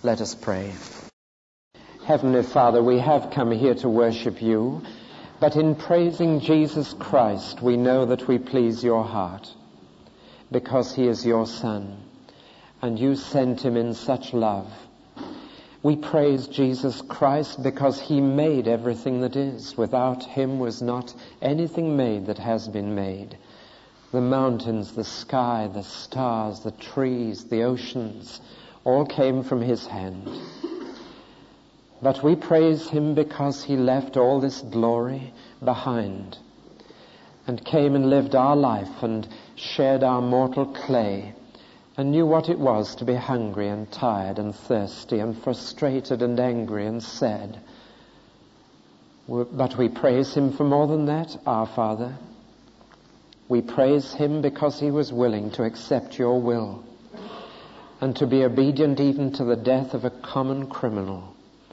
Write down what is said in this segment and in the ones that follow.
Let us pray. Heavenly Father, we have come here to worship you, but in praising Jesus Christ, we know that we please your heart, because he is your Son, and you sent him in such love. We praise Jesus Christ because he made everything that is. Without him was not anything made that has been made. The mountains, the sky, the stars, the trees, the oceans, all came from his hand. But we praise him because he left all this glory behind and came and lived our life and shared our mortal clay and knew what it was to be hungry and tired and thirsty and frustrated and angry and sad. But we praise him for more than that, our Father. We praise him because he was willing to accept your will and to be obedient even to the death of a common criminal,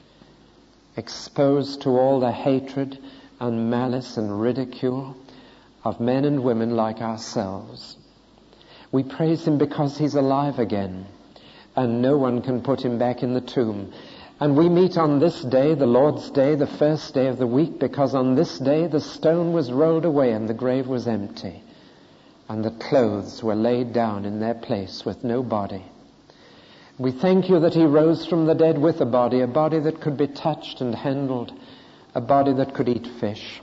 exposed to all the hatred and malice and ridicule of men and women like ourselves. We praise him because he's alive again, and no one can put him back in the tomb. And we meet on this day, the Lord's Day, the first day of the week, because on this day the stone was rolled away and the grave was empty, and the clothes were laid down in their place with no body. We thank you that he rose from the dead with a body that could be touched and handled, a body that could eat fish.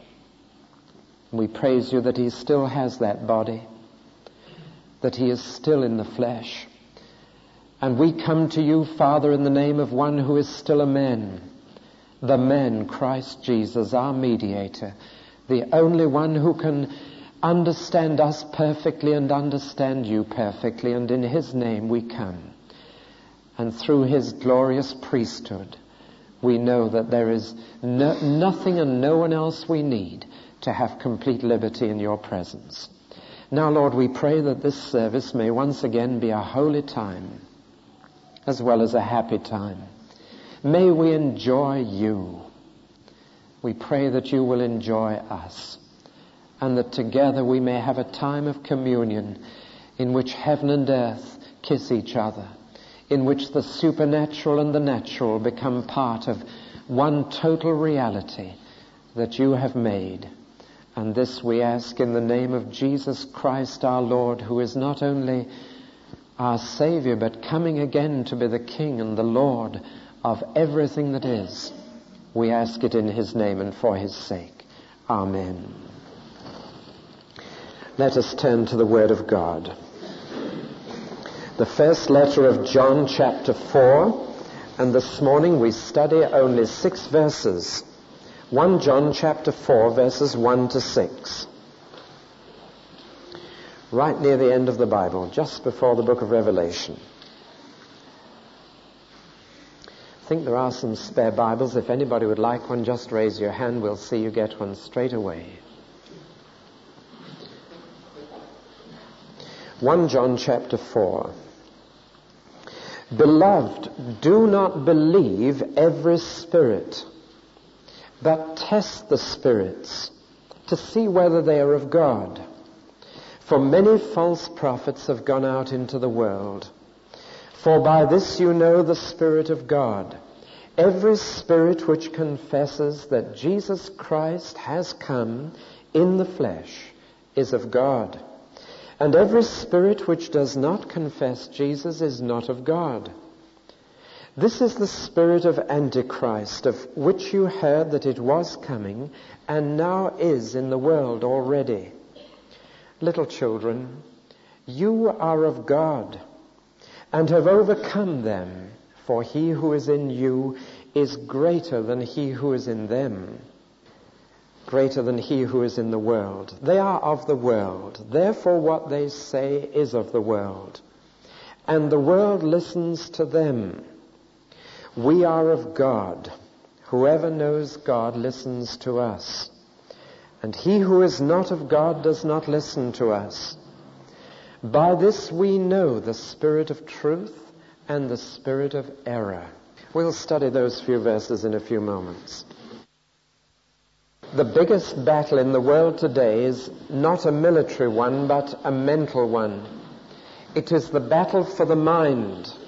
We praise you that he still has that body, that he is still in the flesh. And we come to you, Father, in the name of one who is still a man, the man Christ Jesus, our mediator, the only one who can understand us perfectly and understand you perfectly, and in his name we come. And through his glorious priesthood, we know that there is nothing and no one else we need to have complete liberty in your presence. Now, Lord, we pray that this service may once again be a holy time as well as a happy time. May we enjoy you. We pray that you will enjoy us, and that together we may have a time of communion in which heaven and earth kiss each other, in which the supernatural and the natural become part of one total reality that you have made. And this we ask in the name of Jesus Christ our Lord, who is not only our Savior, but coming again to be the King and the Lord of everything that is. We ask it in his name and for his sake. Amen. Let us turn to the Word of God. The first letter of John, chapter 4, and this morning we study only 6 verses. 1 John chapter 4, verses 1 to 6. Right near the end of the Bible, just before the book of Revelation. I think there are some spare Bibles. If anybody would like one, just raise your hand. We'll see you get one straight away. 1 John chapter 4. Beloved, do not believe every spirit, but test the spirits to see whether they are of God. For many false prophets have gone out into the world. For by this you know the Spirit of God. Every spirit which confesses that Jesus Christ has come in the flesh is of God. And every spirit which does not confess Jesus is not of God. This is the spirit of Antichrist, of which you heard that it was coming, and now is in the world already. Little children, you are of God, and have overcome them, for he who is in you is greater than he who is in them. Greater than he who is in the world. They are of the world. Therefore what they say is of the world. And the world listens to them. We are of God. Whoever knows God listens to us. And he who is not of God does not listen to us. By this we know the spirit of truth and the spirit of error. We'll study those few verses in a few moments. The biggest battle in the world today is not a military one, but a mental one. It is the battle for the mind.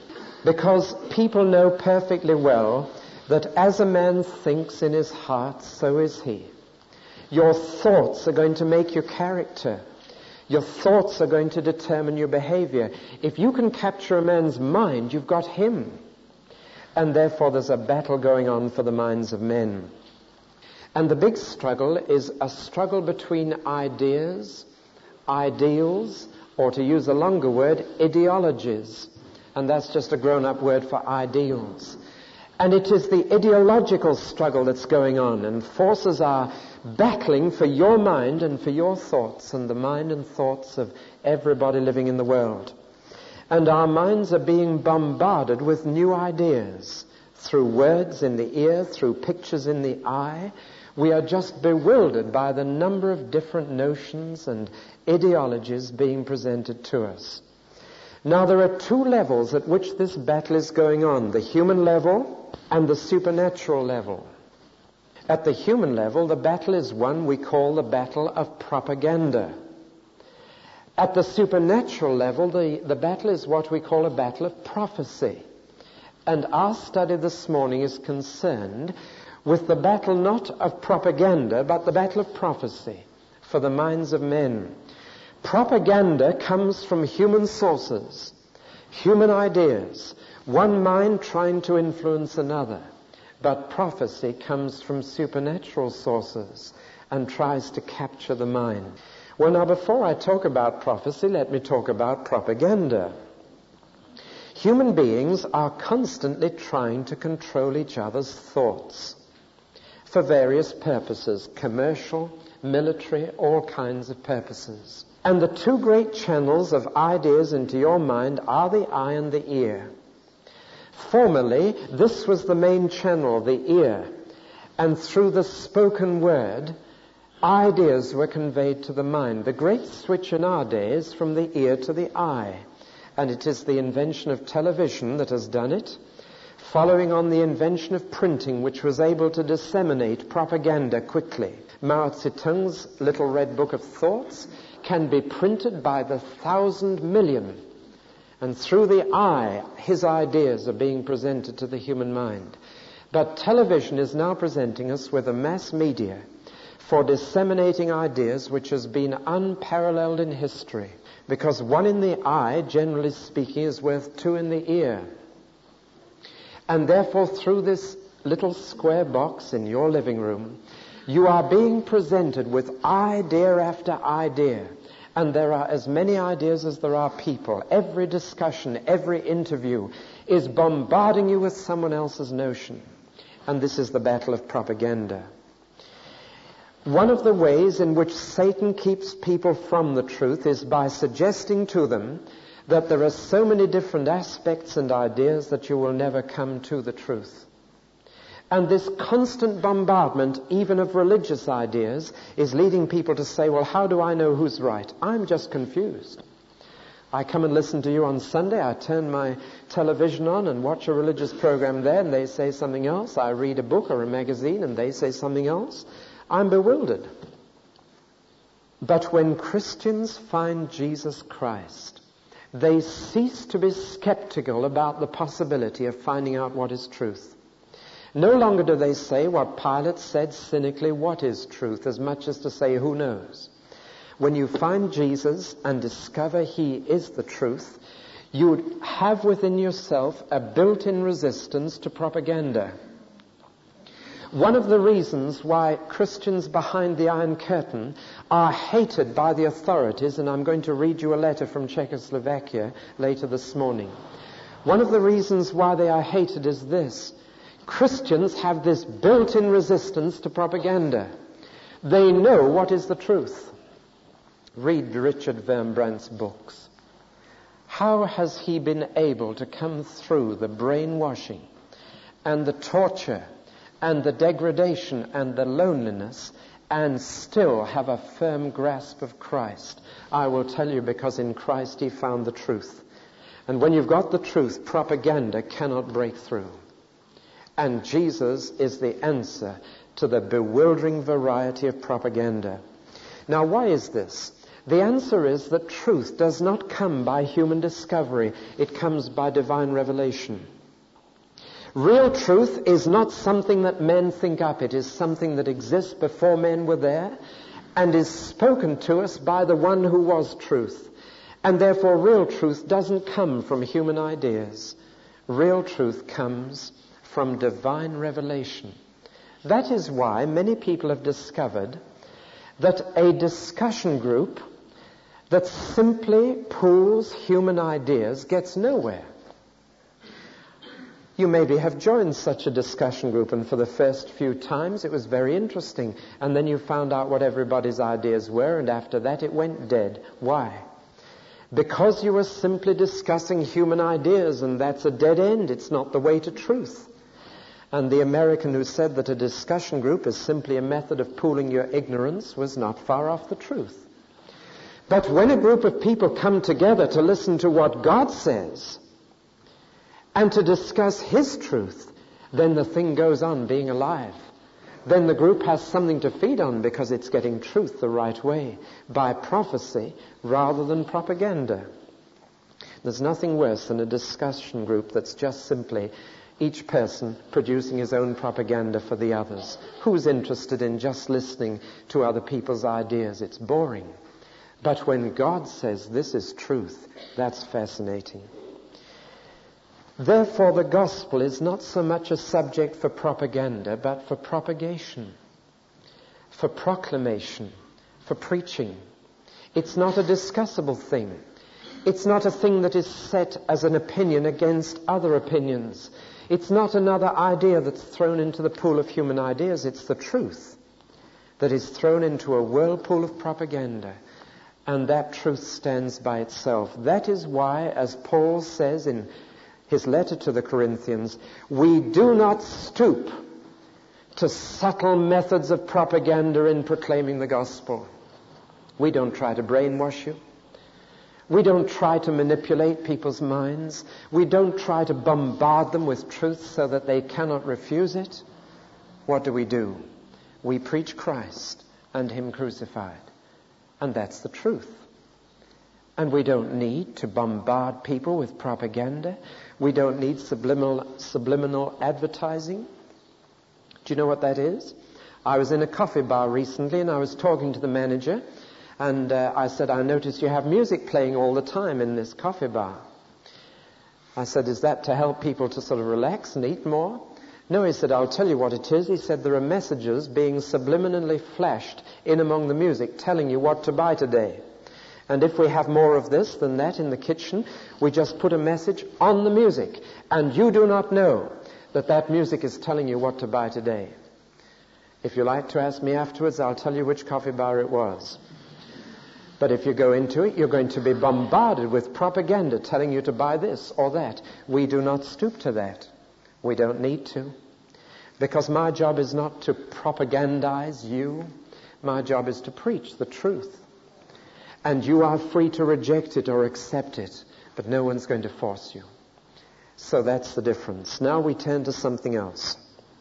Because people know perfectly well that as a man thinks in his heart, so is he. Your thoughts are going to make your character. Your thoughts are going to determine your behavior. If you can capture a man's mind, you've got him. And therefore there's a battle going on for the minds of men. And the big struggle is a struggle between ideas, ideals, or to use a longer word, ideologies. And that's just a grown-up word for ideals. And it is the ideological struggle that's going on, and forces are battling for your mind and for your thoughts and the mind and thoughts of everybody living in the world. And our minds are being bombarded with new ideas through words in the ear, through pictures in the eye. We are just bewildered by the number of different notions and ideologies being presented to us. Now, there are two levels at which this battle is going on, the human level and the supernatural level. At the human level, the battle is one we call the battle of propaganda. At the supernatural level, the battle is what we call a battle of prophecy. And our study this morning is concerned with the battle not of propaganda, but the battle of prophecy for the minds of men. Propaganda comes from human sources, human ideas, one mind trying to influence another. But prophecy comes from supernatural sources and tries to capture the mind. Well, now, before I talk about prophecy, let me talk about propaganda. Human beings are constantly trying to control each other's thoughts for various purposes, commercial, military, all kinds of purposes. And the two great channels of ideas into your mind are the eye and the ear. Formerly, this was the main channel, the ear, and through the spoken word, ideas were conveyed to the mind. The great switch in our day is from the ear to the eye, and it is the invention of television that has done it, following on the invention of printing, which was able to disseminate propaganda quickly. Mao Zedong's little red book of thoughts can be printed by the 1,000 million, and through the eye, his ideas are being presented to the human mind. But television is now presenting us with a mass media for disseminating ideas which has been unparalleled in history, because one in the eye, generally speaking, is worth two in the ear. And therefore, through this little square box in your living room, you are being presented with idea after idea. And there are as many ideas as there are people. Every discussion, every interview is bombarding you with someone else's notion. And this is the battle of propaganda. One of the ways in which Satan keeps people from the truth is by suggesting to them that there are so many different aspects and ideas that you will never come to the truth. And this constant bombardment, even of religious ideas, is leading people to say, well, how do I know who's right? I'm just confused. I come and listen to you on Sunday. I turn my television on and watch a religious program there, and they say something else. I read a book or a magazine, and they say something else. I'm bewildered. But when Christians find Jesus Christ, they cease to be skeptical about the possibility of finding out what is truth. No longer do they say what Pilate said cynically, what is truth, as much as to say, who knows? When you find Jesus and discover he is the truth, you have within yourself a built-in resistance to propaganda. One of the reasons why Christians behind the Iron Curtain are hated by the authorities, and I'm going to read you a letter from Czechoslovakia later this morning. One of the reasons why they are hated is this. Christians have this built-in resistance to propaganda. They know what is the truth. Read Richard Wurmbrandt's books. How has he been able to come through the brainwashing and the torture and the degradation and the loneliness and still have a firm grasp of Christ? I will tell you, because in Christ he found the truth. And when you've got the truth, propaganda cannot break through. And Jesus is the answer to the bewildering variety of propaganda. Now, why is this? The answer is that truth does not come by human discovery. It comes by divine revelation. Real truth is not something that men think up. It is something that exists before men were there and is spoken to us by the one who was truth. And therefore real truth doesn't come from human ideas. Real truth comes from divine revelation. That is why many people have discovered that a discussion group that simply pools human ideas gets nowhere. You maybe have joined such a discussion group, and for the first few times it was very interesting, and then you found out what everybody's ideas were, and after that it went dead. Why? Because you were simply discussing human ideas, and that's a dead end. It's not the way to truth. And the American who said that a discussion group is simply a method of pooling your ignorance was not far off the truth. But when a group of people come together to listen to what God says and to discuss His truth, then the thing goes on being alive. Then the group has something to feed on because it's getting truth the right way, by prophecy rather than propaganda. There's nothing worse than a discussion group that's just simply each person producing his own propaganda for the others. Who's interested in just listening to other people's ideas? It's boring. But when God says this is truth, that's fascinating. Therefore, the gospel is not so much a subject for propaganda, but for propagation, for proclamation, for preaching. It's not a discussable thing. It's not a thing that is set as an opinion against other opinions. It's not another idea that's thrown into the pool of human ideas. It's the truth that is thrown into a whirlpool of propaganda. And that truth stands by itself. That is why, as Paul says in his letter to the Corinthians, we do not stoop to subtle methods of propaganda in proclaiming the gospel. We don't try to brainwash you. We don't try to manipulate people's minds. We don't try to bombard them with truth so that they cannot refuse it. What do? We preach Christ and Him crucified. And that's the truth. And we don't need to bombard people with propaganda. We don't need subliminal advertising. Do you know what that is? I was in a coffee bar recently and I was talking to the manager, and I said, I noticed you have music playing all the time in this coffee bar. I said, is that to help people to sort of relax and eat more? No, he said, I'll tell you what it is. He said, there are messages being subliminally flashed in among the music telling you what to buy today. And if we have more of this than that in the kitchen, we just put a message on the music. And you do not know that that music is telling you what to buy today. If you like to ask me afterwards, I'll tell you which coffee bar it was. But if you go into it, you're going to be bombarded with propaganda telling you to buy this or that. We do not stoop to that. We don't need to. Because my job is not to propagandize you. My job is to preach the truth. And you are free to reject it or accept it, but no one's going to force you. So that's the difference. Now we turn to something else.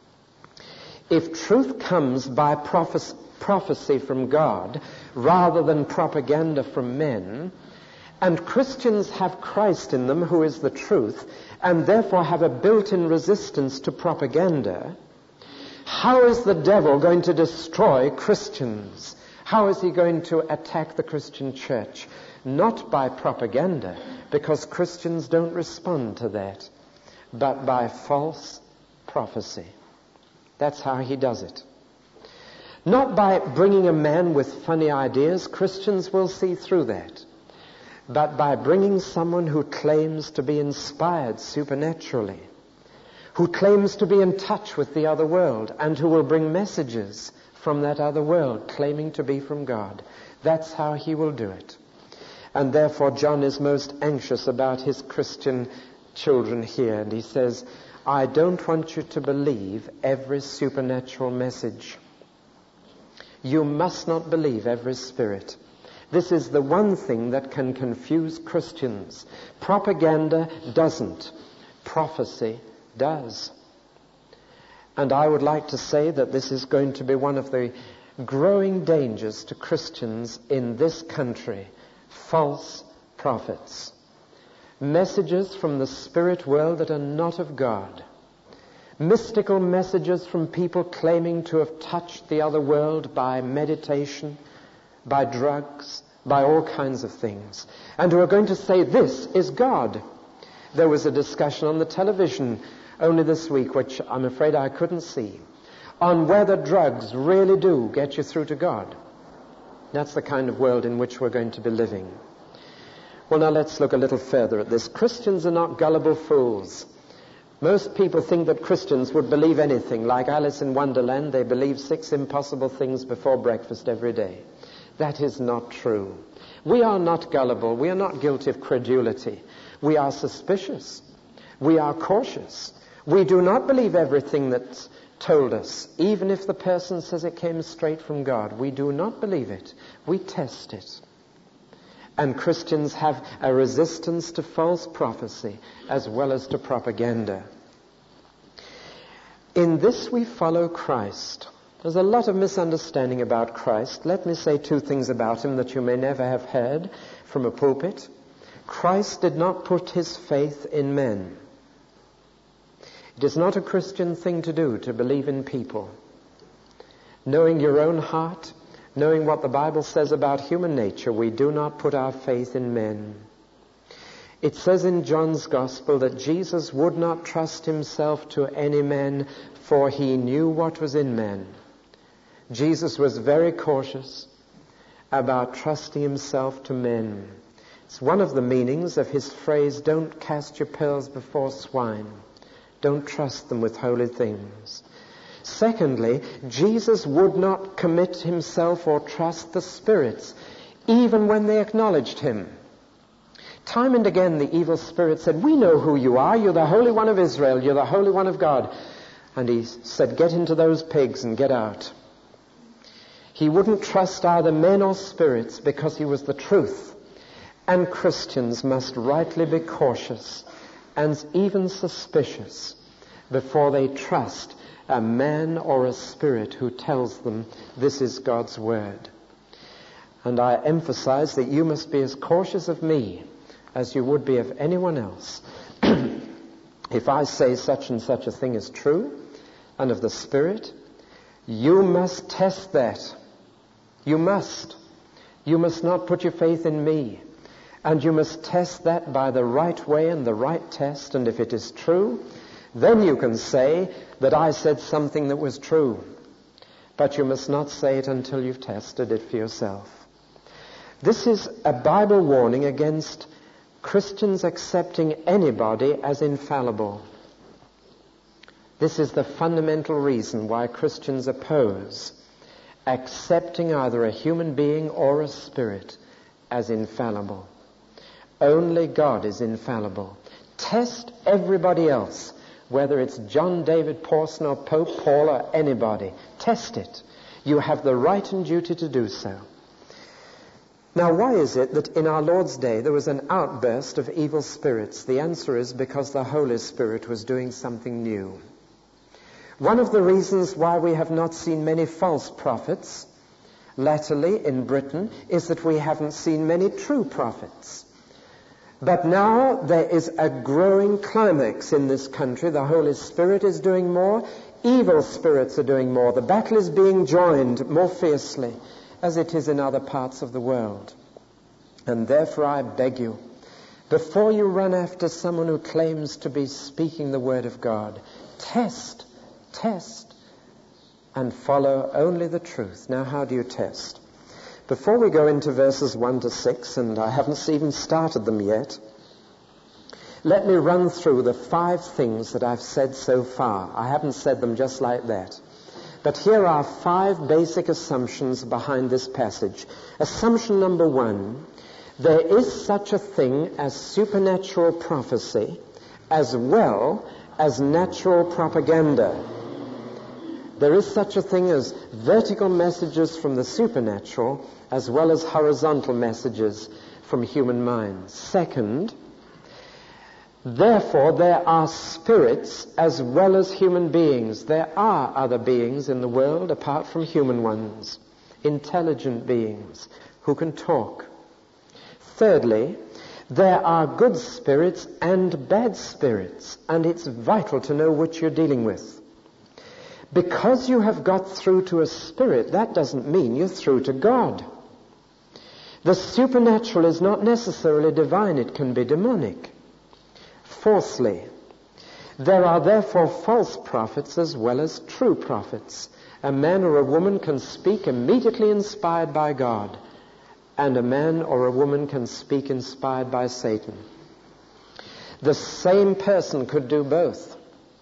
If truth comes by prophecy from God rather than propaganda from men, and Christians have Christ in them, who is the truth, and therefore have a built-in resistance to propaganda, how is the devil going to destroy Christians? How is he going to attack the Christian church? Not by propaganda, because Christians don't respond to that, but by false prophecy. That's how he does it. Not by bringing a man with funny ideas. Christians will see through that. But by bringing someone who claims to be inspired supernaturally, who claims to be in touch with the other world, and who will bring messages from that other world, claiming to be from God. That's how he will do it. And therefore John is most anxious about his Christian children here. And he says, I don't want you to believe every supernatural message. You must not believe every spirit. This is the one thing that can confuse Christians. Propaganda doesn't. Prophecy does. And I would like to say that this is going to be one of the growing dangers to Christians in this country. False prophets. Messages from the spirit world that are not of God. Mystical messages from people claiming to have touched the other world by meditation, by drugs, by all kinds of things. And who are going to say, this is God. There was a discussion on the television only this week, which I'm afraid I couldn't see, on whether drugs really do get you through to God. That's the kind of world in which we're going to be living. Well, now let's look a little further at this. Christians are not gullible fools. Most people think that Christians would believe anything. Like Alice in Wonderland, they believe 6 impossible things before breakfast every day. That is not true. We are not gullible. We are not guilty of credulity. We are suspicious. We are cautious. We do not believe everything that's told us, even if the person says it came straight from God. We do not believe it. We test it. And Christians have a resistance to false prophecy as well as to propaganda. In this we follow Christ. There's a lot of misunderstanding about Christ. Let me say 2 things about him that you may never have heard from a pulpit. Christ did not put his faith in men. It is not a Christian thing to do, to believe in people. Knowing your own heart, knowing what the Bible says about human nature, we do not put our faith in men. It says in John's Gospel that Jesus would not trust himself to any man, for he knew what was in man. Jesus was very cautious about trusting himself to men. It's one of the meanings of his phrase, don't cast your pearls before swine. Don't trust them with holy things. Secondly, Jesus would not commit himself or trust the spirits, even when they acknowledged him. Time and again the evil spirit said, we know who you are. You're the Holy One of Israel. You're the Holy One of God. And he said, get into those pigs and get out. He wouldn't trust either men or spirits because he was the truth. And Christians must rightly be cautious and even suspicious before they trust a man or a spirit who tells them this is God's word. And I emphasize that you must be as cautious of me as you would be of anyone else. If I say such and such a thing is true and of the Spirit, you must test that. You must. You must not put your faith in me. And you must test that by the right way and the right test. And if it is true, then you can say that I said something that was true. But you must not say it until you've tested it for yourself. This is a Bible warning against Christians accepting anybody as infallible. This is the fundamental reason why Christians oppose accepting either a human being or a spirit as infallible. Only God is infallible. Test everybody else, whether it's John David Pawson or Pope Paul or anybody. Test it. You have the right and duty to do so. Now, why is it that in our Lord's day there was an outburst of evil spirits? The answer is because the Holy Spirit was doing something new. One of the reasons why we have not seen many false prophets latterly in Britain is that we haven't seen many true prophets. But now there is a growing climax in this country. The Holy Spirit is doing more. Evil spirits are doing more. The battle is being joined more fiercely as it is in other parts of the world. And therefore I beg you, before you run after someone who claims to be speaking the word of God, test, and follow only the truth. Now, how do you test? Before we go into verses 1 to 6, and I haven't even started them yet, let me run through the 5 things that I've said so far. I haven't said them just like that. But here are 5 basic assumptions behind this passage. Assumption number 1, there is such a thing as supernatural prophecy as well as natural propaganda. There is such a thing as vertical messages from the supernatural as well as horizontal messages from human minds. Second, Therefore, there are spirits as well as human beings. There are other beings in the world apart from human ones, intelligent beings who can talk. Thirdly, there are good spirits and bad spirits, and it's vital to know which you're dealing with. Because you have got through to a spirit, that doesn't mean you're through to God. The supernatural is not necessarily divine, it can be demonic. Fourthly, there are therefore false prophets as well as true prophets. A man or a woman can speak immediately inspired by God, and a man or a woman can speak inspired by Satan. The same person could do both.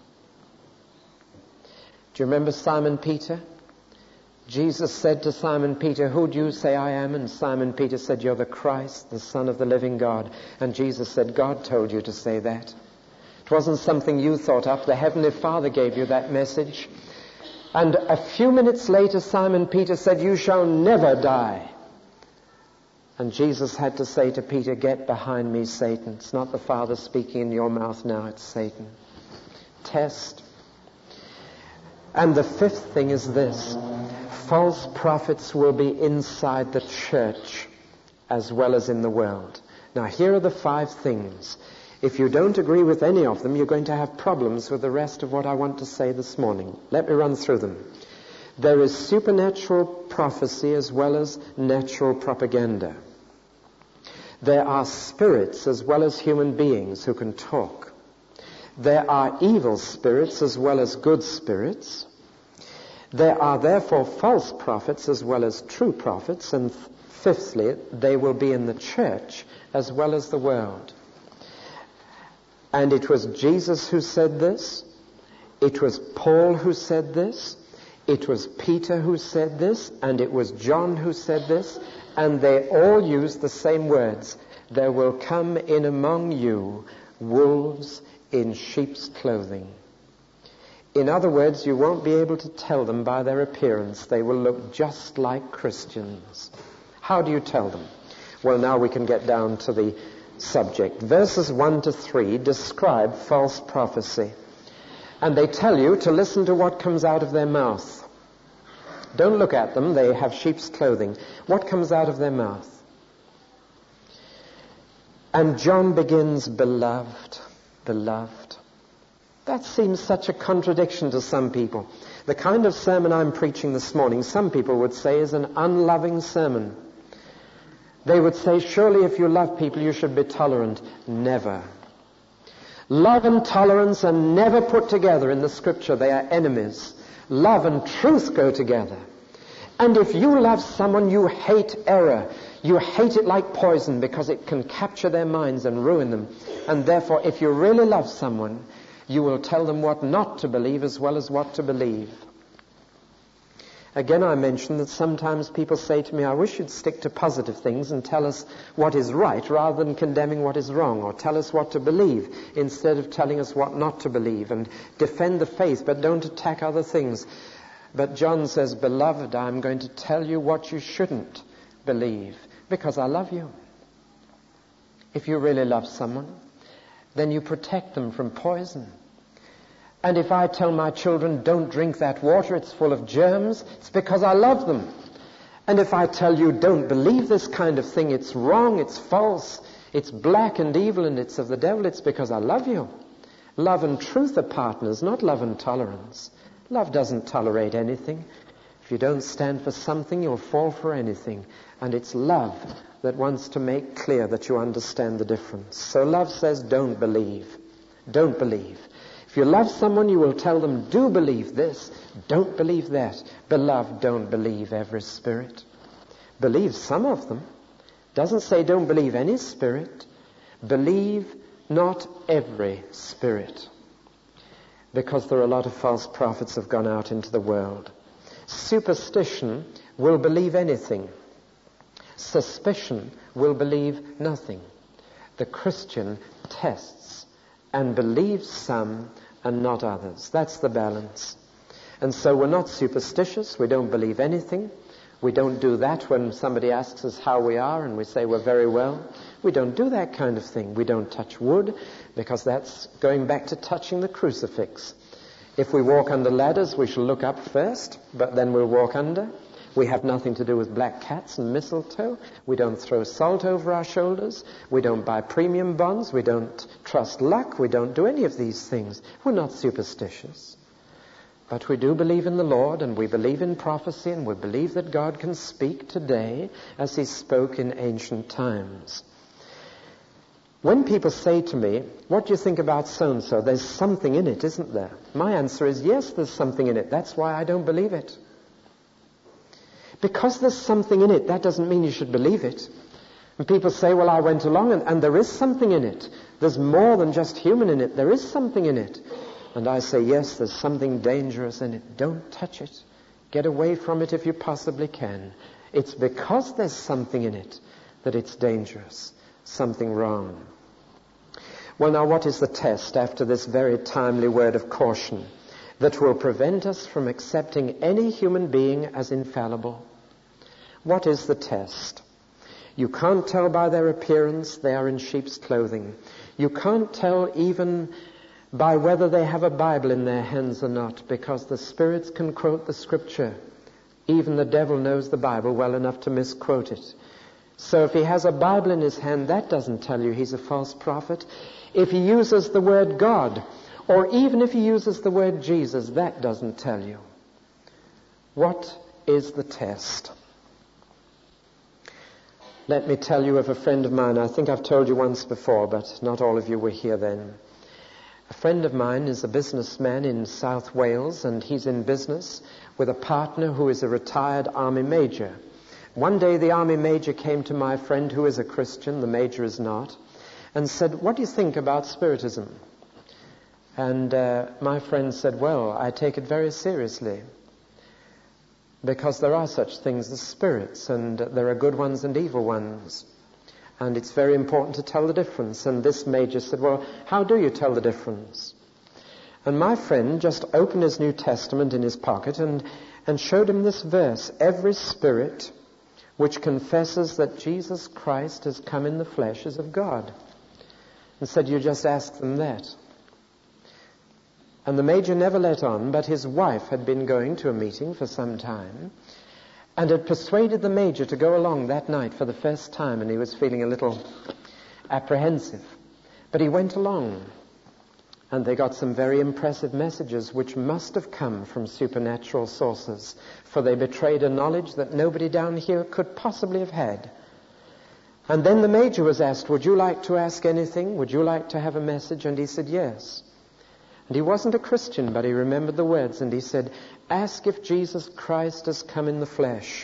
Do you remember Simon Peter? Jesus said to Simon Peter, "Who do you say I am?" And Simon Peter said, "You're the Christ, the Son of the living God." And Jesus said, "God told you to say that. It wasn't something you thought up. The Heavenly Father gave you that message." And a few minutes later, Simon Peter said, "You shall never die." And Jesus had to say to Peter, "Get behind me, Satan. It's not the Father speaking in your mouth now, it's Satan." Test. And the fifth thing is this: false prophets will be inside the church as well as in the world. Now, here are the 5 things. If you don't agree with any of them, you're going to have problems with the rest of what I want to say this morning. Let me run through them. There is supernatural prophecy as well as natural propaganda. There are spirits as well as human beings who can talk. There are evil spirits as well as good spirits. There are therefore false prophets as well as true prophets. And fifthly, they will be in the church as well as the world. And it was Jesus who said this. It was Paul who said this. It was Peter who said this. And it was John who said this. And they all used the same words. There will come in among you wolves in sheep's clothing. In other words, you won't be able to tell them by their appearance. They will look just like Christians. How do you tell them? Well, now we can get down to the subject. Verses 1 to 3 describe false prophecy. And they tell you to listen to what comes out of their mouth. Don't look at them. They have sheep's clothing. What comes out of their mouth? And John begins, "Beloved, beloved." That seems such a contradiction to some people. The kind of sermon I'm preaching this morning, some people would say, is an unloving sermon. They would say, surely if you love people, you should be tolerant. Never. Love and tolerance are never put together in the Scripture. They are enemies. Love and truth go together. And if you love someone, you hate error. You hate it like poison because it can capture their minds and ruin them. And therefore, if you really love someone, you will tell them what not to believe as well as what to believe. Again, I mentioned that sometimes people say to me, "I wish you'd stick to positive things and tell us what is right rather than condemning what is wrong, or tell us what to believe instead of telling us what not to believe, and defend the faith but don't attack other things." But John says, "Beloved, I'm going to tell you what you shouldn't believe because I love you." If you really love someone, then you protect them from poison. And if I tell my children, "Don't drink that water, it's full of germs," it's because I love them. And if I tell you, "Don't believe this kind of thing, it's wrong, it's false, it's black and evil and it's of the devil," it's because I love you. Love and truth are partners, not love and tolerance. Love doesn't tolerate anything. If you don't stand for something, you'll fall for anything. And it's love that wants to make clear that you understand the difference. So love says, don't believe. Don't believe. If you love someone, you will tell them, "Do believe this, don't believe that." Beloved, don't believe every spirit. Believe some of them. Doesn't say don't believe any spirit. Believe not every spirit. Because there are a lot of false prophets have gone out into the world. Superstition will believe anything. Suspicion will believe nothing. The Christian tests and believes some and not others. That's the balance. And so we're not superstitious. We don't believe anything. We don't do that when somebody asks us how we are and we say we're very well. We don't do that kind of thing. We don't touch wood because that's going back to touching the crucifix. If we walk under ladders, we shall look up first, but then we'll walk under. We have nothing to do with black cats and mistletoe. We don't throw salt over our shoulders. We don't buy premium bonds. We don't trust luck. We don't do any of these things. We're not superstitious. But we do believe in the Lord, and we believe in prophecy, and we believe that God can speak today as he spoke in ancient times. When people say to me, what do you think about so-and-so? There's something in it, isn't there? My answer is, yes, there's something in it. That's why I don't believe it. Because there's something in it, that doesn't mean you should believe it. And people say, well, I went along and there is something in it. There's more than just human in it. There is something in it. And I say, yes, there's something dangerous in it. Don't touch it. Get away from it if you possibly can. It's because there's something in it that it's dangerous. Something wrong. Well, now, what is the test after this very timely word of caution that will prevent us from accepting any human being as infallible? What is the test? You can't tell by their appearance they are in sheep's clothing. You can't tell even by whether they have a Bible in their hands or not, because the spirits can quote the scripture. Even the devil knows the Bible well enough to misquote it. So if he has a Bible in his hand, that doesn't tell you he's a false prophet. If he uses the word God, or even if he uses the word Jesus, that doesn't tell you. What is the test? Let me tell you of a friend of mine. I think I've told you once before, but not all of you were here then. A friend of mine is a businessman in South Wales, and he's in business with a partner who is a retired army major. One day the army major came to my friend, who is a Christian, the major is not, and said, what do you think about Spiritism? And my friend said, well, I take it very seriously, because there are such things as spirits, and there are good ones and evil ones. And it's very important to tell the difference. And this major said, well, how do you tell the difference? And my friend just opened his New Testament in his pocket and showed him this verse. Every spirit which confesses that Jesus Christ has come in the flesh is of God. And said, you just ask them that. And the major never let on, but his wife had been going to a meeting for some time and had persuaded the major to go along that night for the first time, and he was feeling a little apprehensive. But he went along, and they got some very impressive messages which must have come from supernatural sources, for they betrayed a knowledge that nobody down here could possibly have had. And then the major was asked, would you like to ask anything? Would you like to have a message? And he said, yes. And he wasn't a Christian, but he remembered the words, and he said, ask if Jesus Christ has come in the flesh.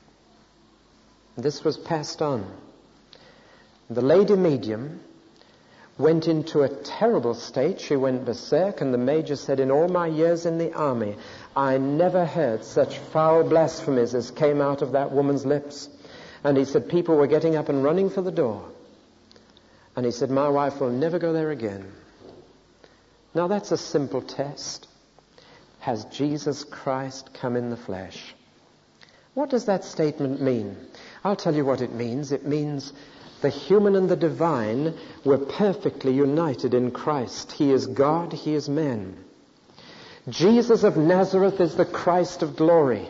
This was passed on. The lady medium went into a terrible state. She went berserk, and the major said, in all my years in the army, I never heard such foul blasphemies as came out of that woman's lips. And he said, people were getting up and running for the door. And he said, my wife will never go there again. Now that's a simple test. Has Jesus Christ come in the flesh? What does that statement mean? I'll tell you what it means. It means the human and the divine were perfectly united in Christ. He is God, he is man. Jesus of Nazareth is the Christ of glory.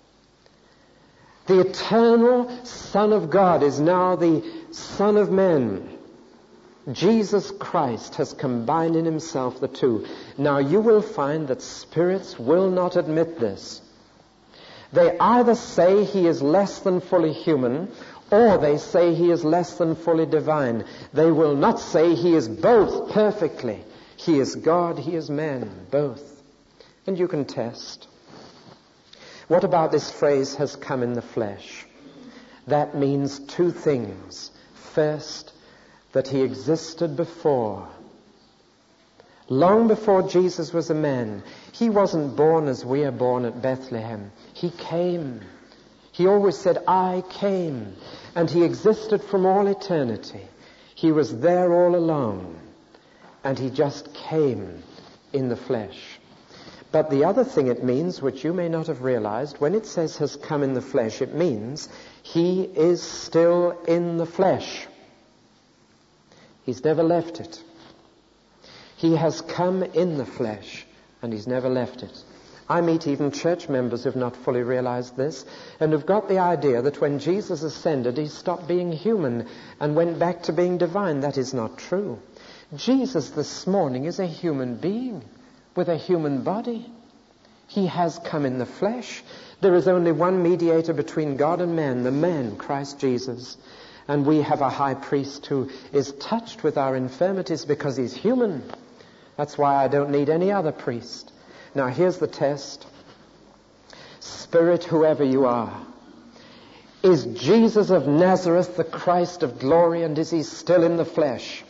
The eternal Son of God is now the Son of man. Jesus Christ has combined in himself the two. Now you will find that spirits will not admit this. They either say he is less than fully human, or they say he is less than fully divine. They will not say he is both perfectly. He is God, he is man, both. And you can test. What about this phrase, has come in the flesh? That means two things. First, that he existed before. Long before Jesus was a man. He wasn't born as we are born at Bethlehem. He came. He always said, I came. And he existed from all eternity. He was there all along. And he just came in the flesh. But the other thing it means, which you may not have realized, when it says has come in the flesh, it means he is still in the flesh. He's never left it. He has come in the flesh, and he's never left it. I meet even church members who've not fully realized this, and who've got the idea that when Jesus ascended, he stopped being human and went back to being divine. That is not true. Jesus this morning is a human being with a human body. He has come in the flesh. There is only one mediator between God and man, the man, Christ Jesus. And we have a high priest who is touched with our infirmities because he's human. That's why I don't need any other priest. Now here's the test. Spirit, whoever you are, is Jesus of Nazareth the Christ of glory, and is he still in the flesh?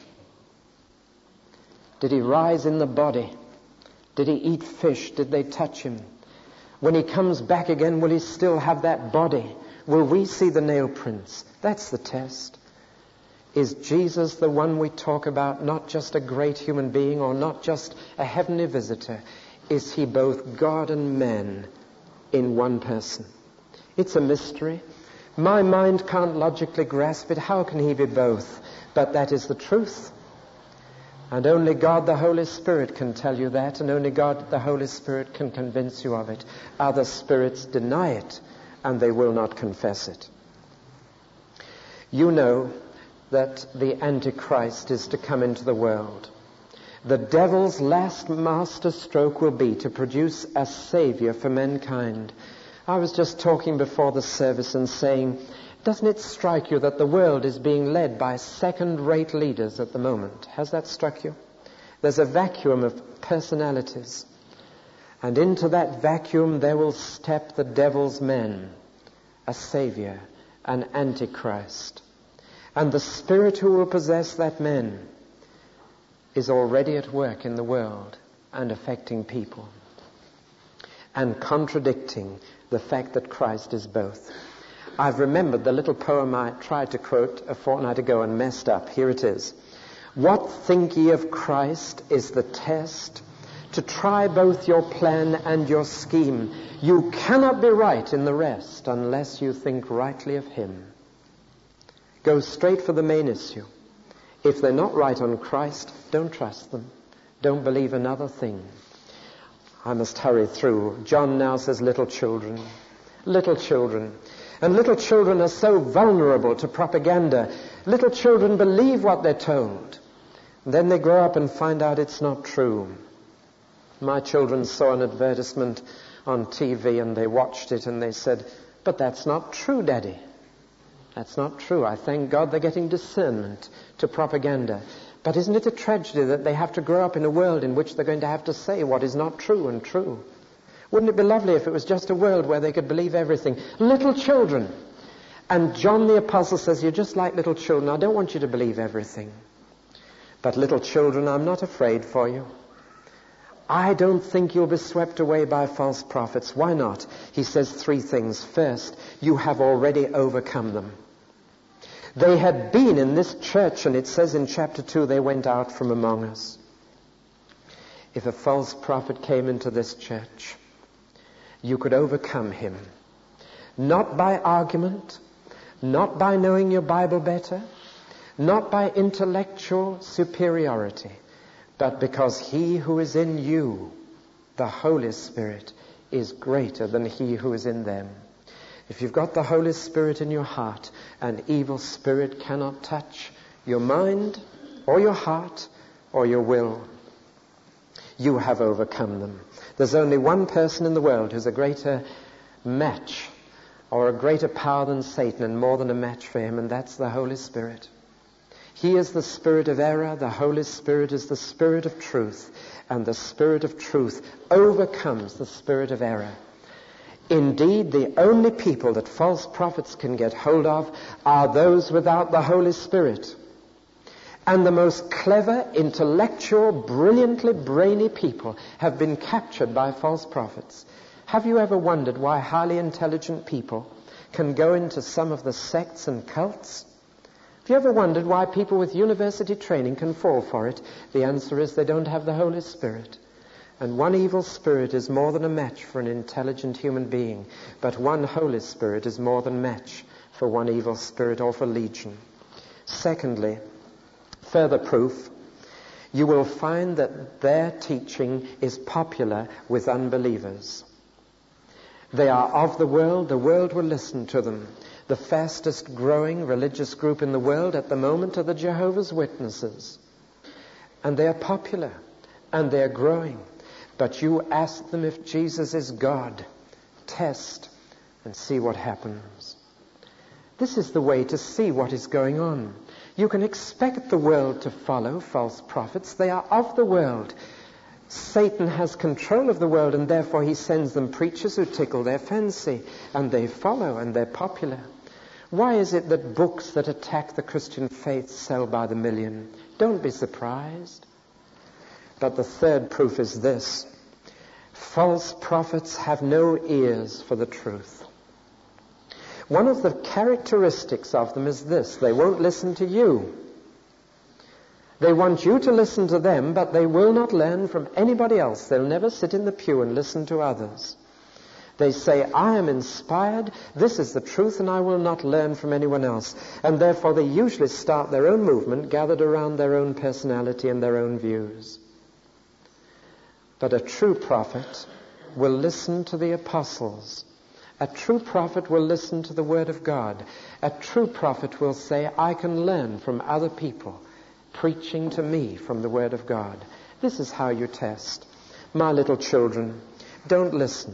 Did he rise in the body? Did he eat fish? Did they touch him? When he comes back again, will he still have that body? Will we see the nail prints? That's the test. Is Jesus the one we talk about, not just a great human being or not just a heavenly visitor? Is he both God and man in one person? It's a mystery. My mind can't logically grasp it. How can he be both? But that is the truth. And only God the Holy Spirit can tell you that, and only God the Holy Spirit can convince you of it. Other spirits deny it, and they will not confess it. You know that the Antichrist is to come into the world. The devil's last master stroke will be to produce a savior for mankind. I was just talking before the service and saying, doesn't it strike you that the world is being led by second-rate leaders at the moment? Has that struck you? There's a vacuum of personalities. And into that vacuum there will step the devil's men, a savior, an Antichrist. And the spirit who will possess that man is already at work in the world and affecting people and contradicting the fact that Christ is both. I've remembered the little poem I tried to quote a fortnight ago and messed up. Here it is. What think ye of Christ is the test to try both your plan and your scheme. You cannot be right in the rest unless you think rightly of him. Go straight for the main issue. If they're not right on Christ, don't trust them. Don't believe another thing. I must hurry through. John now says little children. Little children. And little children are so vulnerable to propaganda. Little children believe what they're told. And then they grow up and find out it's not true. My children saw an advertisement on TV and they watched it and they said, but that's not true, Daddy. That's not true. I thank God they're getting discernment to propaganda. But isn't it a tragedy that they have to grow up in a world in which they're going to have to say what is not true and true? Wouldn't it be lovely if it was just a world where they could believe everything? Little children. And John the Apostle says, you're just like little children. I don't want you to believe everything. But little children, I'm not afraid for you. I don't think you'll be swept away by false prophets. Why not? He says three things. First, you have already overcome them. They had been in this church, and it says in chapter 2, they went out from among us. If a false prophet came into this church, you could overcome him. Not by argument, not by knowing your Bible better, not by intellectual superiority, but because he who is in you, the Holy Spirit, is greater than he who is in them. If you've got the Holy Spirit in your heart, an evil spirit cannot touch your mind or your heart or your will. You have overcome them. There's only one person in the world who's a greater match or a greater power than Satan and more than a match for him, and that's the Holy Spirit. He is the spirit of error. The Holy Spirit is the spirit of truth, and the spirit of truth overcomes the spirit of error. Indeed, the only people that false prophets can get hold of are those without the Holy Spirit. And the most clever, intellectual, brilliantly brainy people have been captured by false prophets. Have you ever wondered why highly intelligent people can go into some of the sects and cults? Have you ever wondered why people with university training can fall for it? The answer is they don't have the Holy Spirit. And one evil spirit is more than a match for an intelligent human being, but one Holy Spirit is more than a match for one evil spirit or for legion. Secondly, further proof, you will find that their teaching is popular with unbelievers. They are of the world will listen to them. The fastest growing religious group in the world at the moment are the Jehovah's Witnesses. And they are popular, and they are growing. But you ask them if Jesus is God. Test and see what happens. This is the way to see what is going on. You can expect the world to follow false prophets. They are of the world. Satan has control of the world, and therefore he sends them preachers who tickle their fancy, and they follow, and they're popular. Why is it that books that attack the Christian faith sell by the million? Don't be surprised. But the third proof is this. False prophets have no ears for the truth. One of the characteristics of them is this. They won't listen to you. They want you to listen to them, but they will not learn from anybody else. They'll never sit in the pew and listen to others. They say, I am inspired, this is the truth, and I will not learn from anyone else. And therefore they usually start their own movement gathered around their own personality and their own views. But a true prophet will listen to the apostles. A true prophet will listen to the Word of God. A true prophet will say, I can learn from other people preaching to me from the Word of God. This is how you test. My little children, don't listen.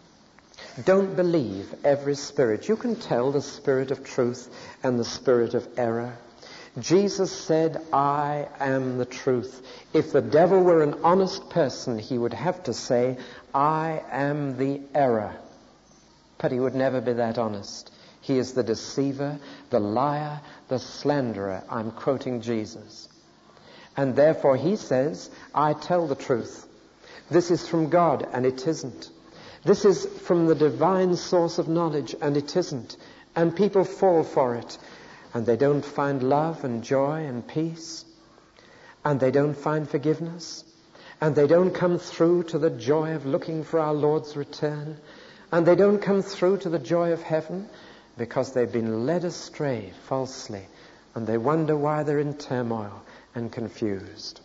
Don't believe every spirit. You can tell the spirit of truth and the spirit of error. Jesus said, I am the truth. If the devil were an honest person, he would have to say, I am the error. But he would never be that honest. He is the deceiver, the liar, the slanderer. I'm quoting Jesus. And therefore he says, I tell the truth. This is from God, and it isn't. This is from the divine source of knowledge, and it isn't. And people fall for it. And they don't find love and joy and peace. And they don't find forgiveness. And they don't come through to the joy of looking for our Lord's return. And they don't come through to the joy of heaven because they've been led astray falsely. And they wonder why they're in turmoil and confused.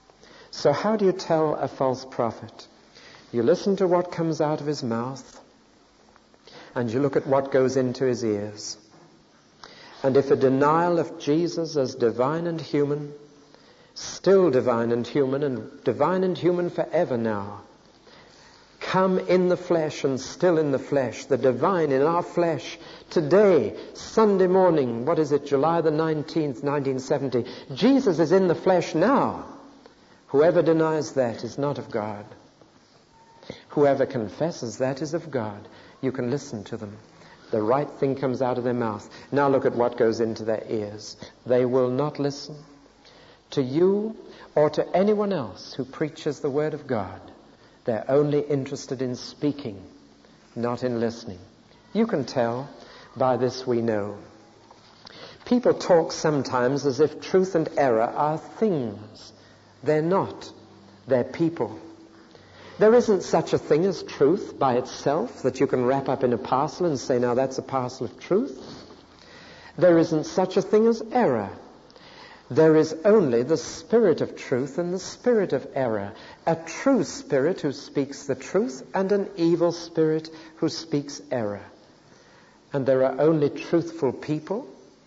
So how do you tell a false prophet? You listen to what comes out of his mouth, and you look at what goes into his ears. And if a denial of Jesus as divine and human, still divine and human forever now, come in the flesh and still in the flesh, the divine in our flesh, today, Sunday morning, July the 19th, 1970, Jesus is in the flesh now. Whoever denies that is not of God. Whoever confesses that is of God. You can listen to them. The right thing comes out of their mouth. Now look at what goes into their ears. They will not listen to you or to anyone else who preaches the Word of God. They're only interested in speaking, not in listening. You can tell. By this we know. People talk sometimes as if truth and error are things. They're not. They're people. There isn't such a thing as truth by itself that you can wrap up in a parcel and say, now that's a parcel of truth. There isn't such a thing as error. There is only the spirit of truth and the spirit of error. A true spirit who speaks the truth and an evil spirit who speaks error. And there are only truthful people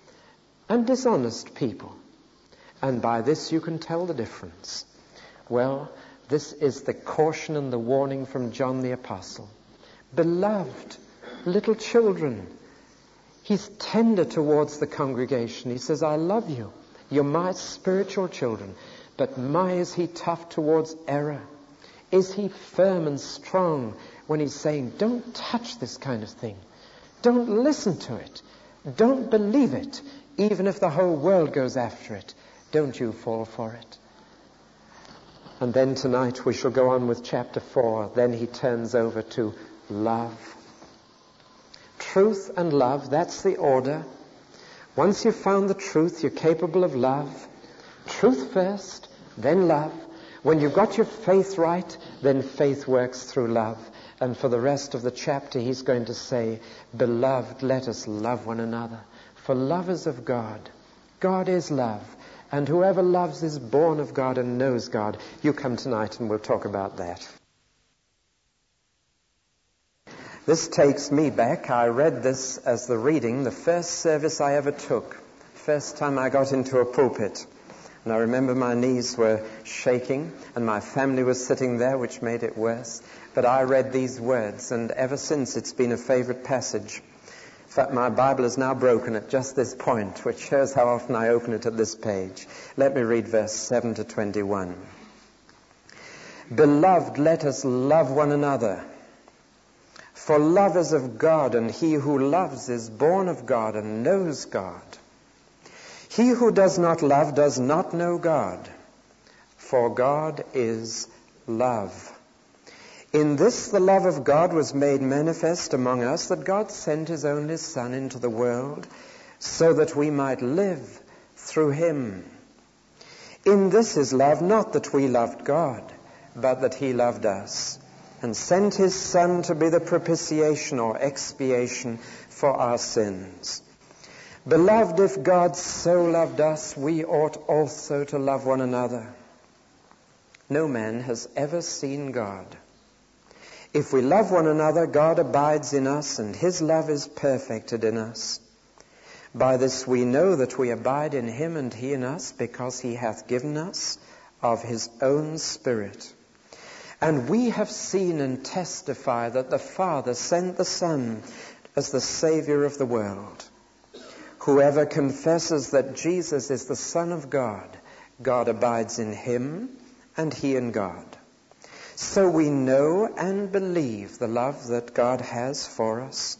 and dishonest people. And by this you can tell the difference. Well, this is the caution and the warning from John the Apostle. Beloved, little children, he's tender towards the congregation. He says, I love you. You're my spiritual children. But my, is he tough towards error? Is he firm and strong when he's saying, don't touch this kind of thing. Don't listen to it. Don't believe it. Even if the whole world goes after it, don't you fall for it. And then tonight we shall go on with chapter 4. Then he turns over to love. Truth and love, that's the order. Once you've found the truth, you're capable of love. Truth first, then love. When you've got your faith right, then faith works through love. And for the rest of the chapter, he's going to say, beloved, let us love one another. For love is of God. God is love. And whoever loves is born of God and knows God. You come tonight and we'll talk about that. This takes me back. I read this as the reading, the first service I ever took. First time I got into a pulpit. And I remember my knees were shaking and my family was sitting there, which made it worse. But I read these words, and ever since it's been a favorite passage. In fact, my Bible is now broken at just this point, which shows how often I open it at this page. Let me read verse 7 to 21. Beloved, let us love one another. For love is of God, and he who loves is born of God and knows God. He who does not love does not know God, for God is love. In this the love of God was made manifest among us, that God sent his only Son into the world, so that we might live through him. In this is love, not that we loved God, but that he loved us, and sent his Son to be the propitiation or expiation for our sins. Beloved, if God so loved us, we ought also to love one another. No man has ever seen God. If we love one another, God abides in us, and his love is perfected in us. By this we know that we abide in him and he in us, because he hath given us of his own Spirit. And we have seen and testify that the Father sent the Son as the Savior of the world. Whoever confesses that Jesus is the Son of God, God abides in him and he in God. So we know and believe the love that God has for us.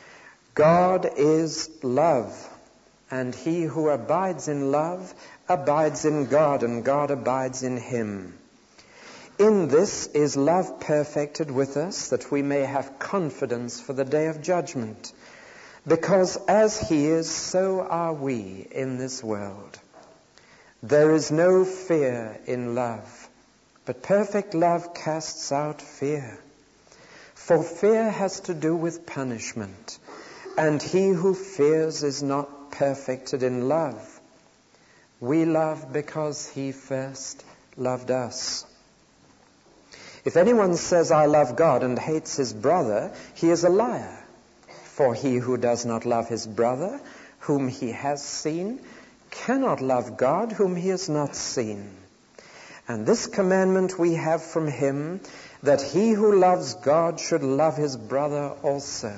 God is love, and he who abides in love abides in God, and God abides in him. In this is love perfected with us, that we may have confidence for the day of judgment. Because as he is, so are we in this world. There is no fear in love, but perfect love casts out fear. For fear has to do with punishment, and he who fears is not perfected in love. We love because he first loved us. If anyone says, I love God, and hates his brother, he is a liar. For he who does not love his brother, whom he has seen, cannot love God, whom he has not seen. And this commandment we have from him, that he who loves God should love his brother also.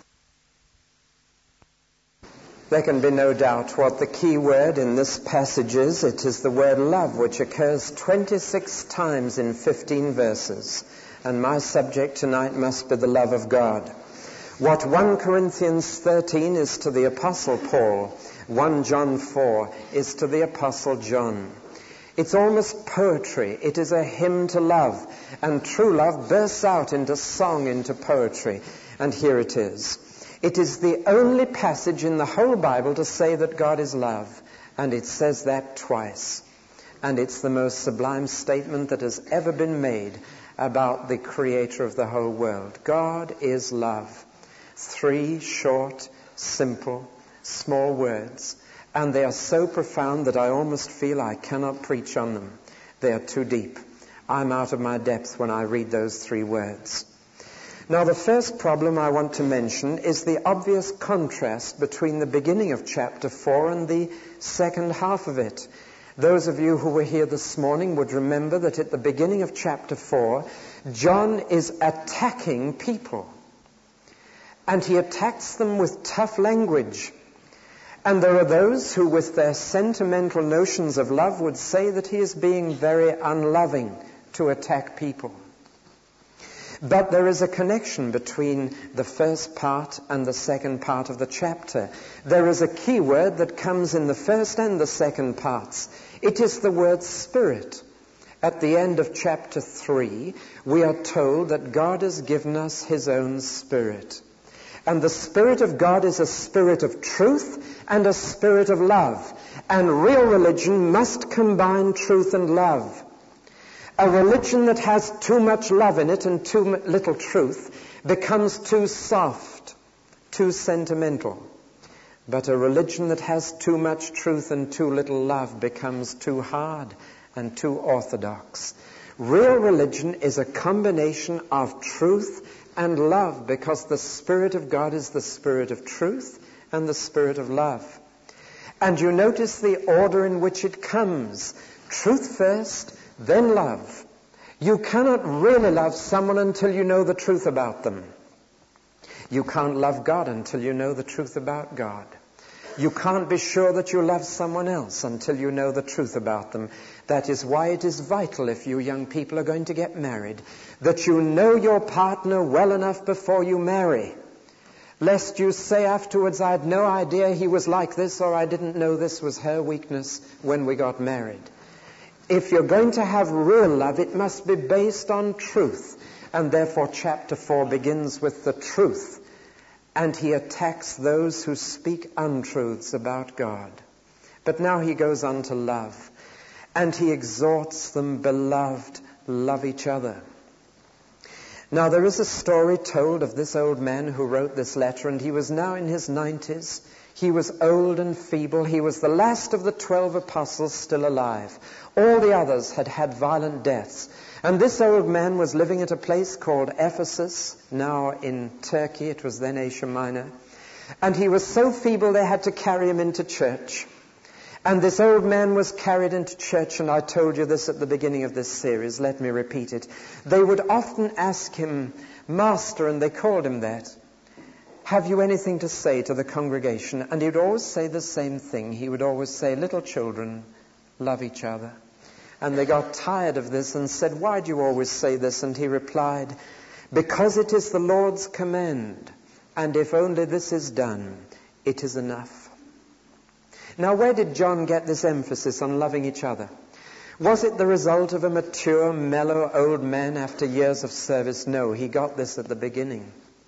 There can be no doubt what the key word in this passage is. It is the word love, which occurs 26 times in 15 verses. And my subject tonight must be the love of God. What 1 Corinthians 13 is to the Apostle Paul, 1 John 4 is to the Apostle John. It's almost poetry. It is a hymn to love. And true love bursts out into song, into poetry. And here it is. It is the only passage in the whole Bible to say that God is love. And it says that twice. And it's the most sublime statement that has ever been made about the Creator of the whole world. God is love. 3 short, simple, small words. And they are so profound that I almost feel I cannot preach on them. They are too deep. I'm out of my depth when I read those 3 words. Now, the first problem I want to mention is the obvious contrast between the beginning of chapter 4 and the second half of it. Those of you who were here this morning would remember that at the beginning of chapter 4, John is attacking people. And he attacks them with tough language. And there are those who, with their sentimental notions of love, would say that he is being very unloving to attack people. But there is a connection between the first part and the second part of the chapter. There is a key word that comes in the first and the second parts. It is the word Spirit. At the end of chapter 3, we are told that God has given us his own Spirit. And the Spirit of God is a spirit of truth and a spirit of love. And real religion must combine truth and love. A religion that has too much love in it and too little truth becomes too soft, too sentimental. But a religion that has too much truth and too little love becomes too hard and too orthodox. Real religion is a combination of truth and love, because the Spirit of God is the Spirit of truth and the Spirit of love. And you notice the order in which it comes. Truth first, then love. You cannot really love someone until you know the truth about them. You can't love God until you know the truth about God. You can't be sure that you love someone else until you know the truth about them. That is why it is vital, if you young people are going to get married, that you know your partner well enough before you marry. Lest you say afterwards, I had no idea he was like this, or I didn't know this was her weakness when we got married. If you're going to have real love, it must be based on truth. And therefore chapter 4 begins with the truth. And he attacks those who speak untruths about God. But now he goes on to love. And he exhorts them, beloved, love each other. Now there is a story told of this old man who wrote this letter, and he was now in his 90s. He was old and feeble. He was the last of the 12 apostles still alive. All the others had had violent deaths. And this old man was living at a place called Ephesus, now in Turkey. It was then Asia Minor. And he was so feeble they had to carry him into church. And this old man was carried into church, and I told you this at the beginning of this series. Let me repeat it. They would often ask him, Master, and they called him that, have you anything to say to the congregation? And he would always say the same thing. He would always say, little children, love each other. And they got tired of this and said, why do you always say this? And he replied, because it is the Lord's command, and if only this is done, it is enough. Now, where did John get this emphasis on loving each other? Was it the result of a mature, mellow old man after years of service? No, he got this at the beginning.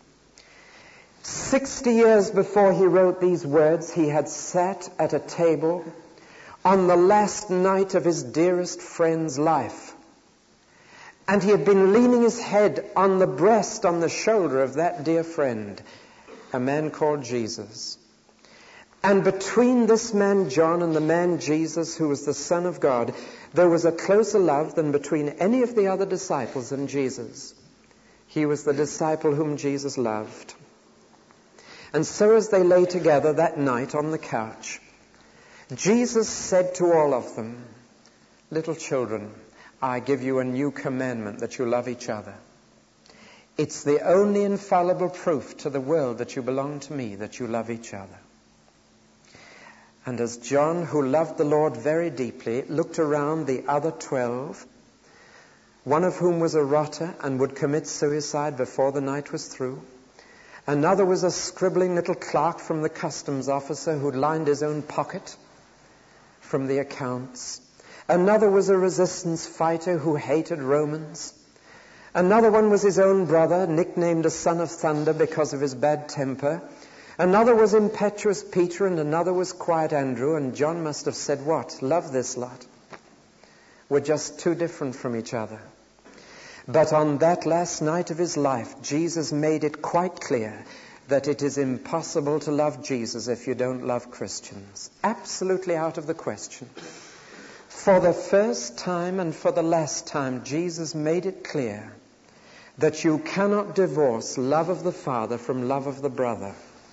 60 years before he wrote these words, he had sat at a table on the last night of his dearest friend's life. And he had been leaning his head on the breast, on the shoulder of that dear friend, a man called Jesus. And between this man John and the man Jesus, who was the Son of God, there was a closer love than between any of the other disciples and Jesus. He was the disciple whom Jesus loved. And so as they lay together that night on the couch, Jesus said to all of them, little children, I give you a new commandment, that you love each other. It's the only infallible proof to the world that you belong to me, that you love each other. And as John, who loved the Lord very deeply, looked around the other 12, one of whom was a rotter and would commit suicide before the night was through. Another was a scribbling little clerk from the customs officer who'd lined his own pocket from the accounts. Another was a resistance fighter who hated Romans. Another one was his own brother, nicknamed a son of thunder because of his bad temper. Another was impetuous Peter, and another was quiet Andrew, and John must have said, what? Love this lot. We're just too different from each other. But on that last night of his life, Jesus made it quite clear that it is impossible to love Jesus if you don't love Christians. Absolutely out of the question. For the first time and for the last time, Jesus made it clear that you cannot divorce love of the Father from love of the brother.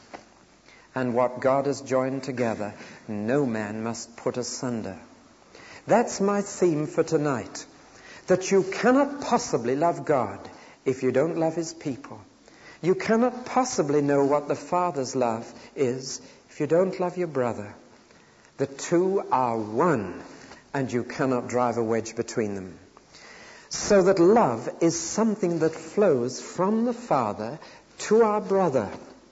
And what God has joined together, no man must put asunder. That's my theme for tonight. That you cannot possibly love God if you don't love his people. You cannot possibly know what the Father's love is if you don't love your brother. The two are one, and you cannot drive a wedge between them. So that love is something that flows from the Father to our brother.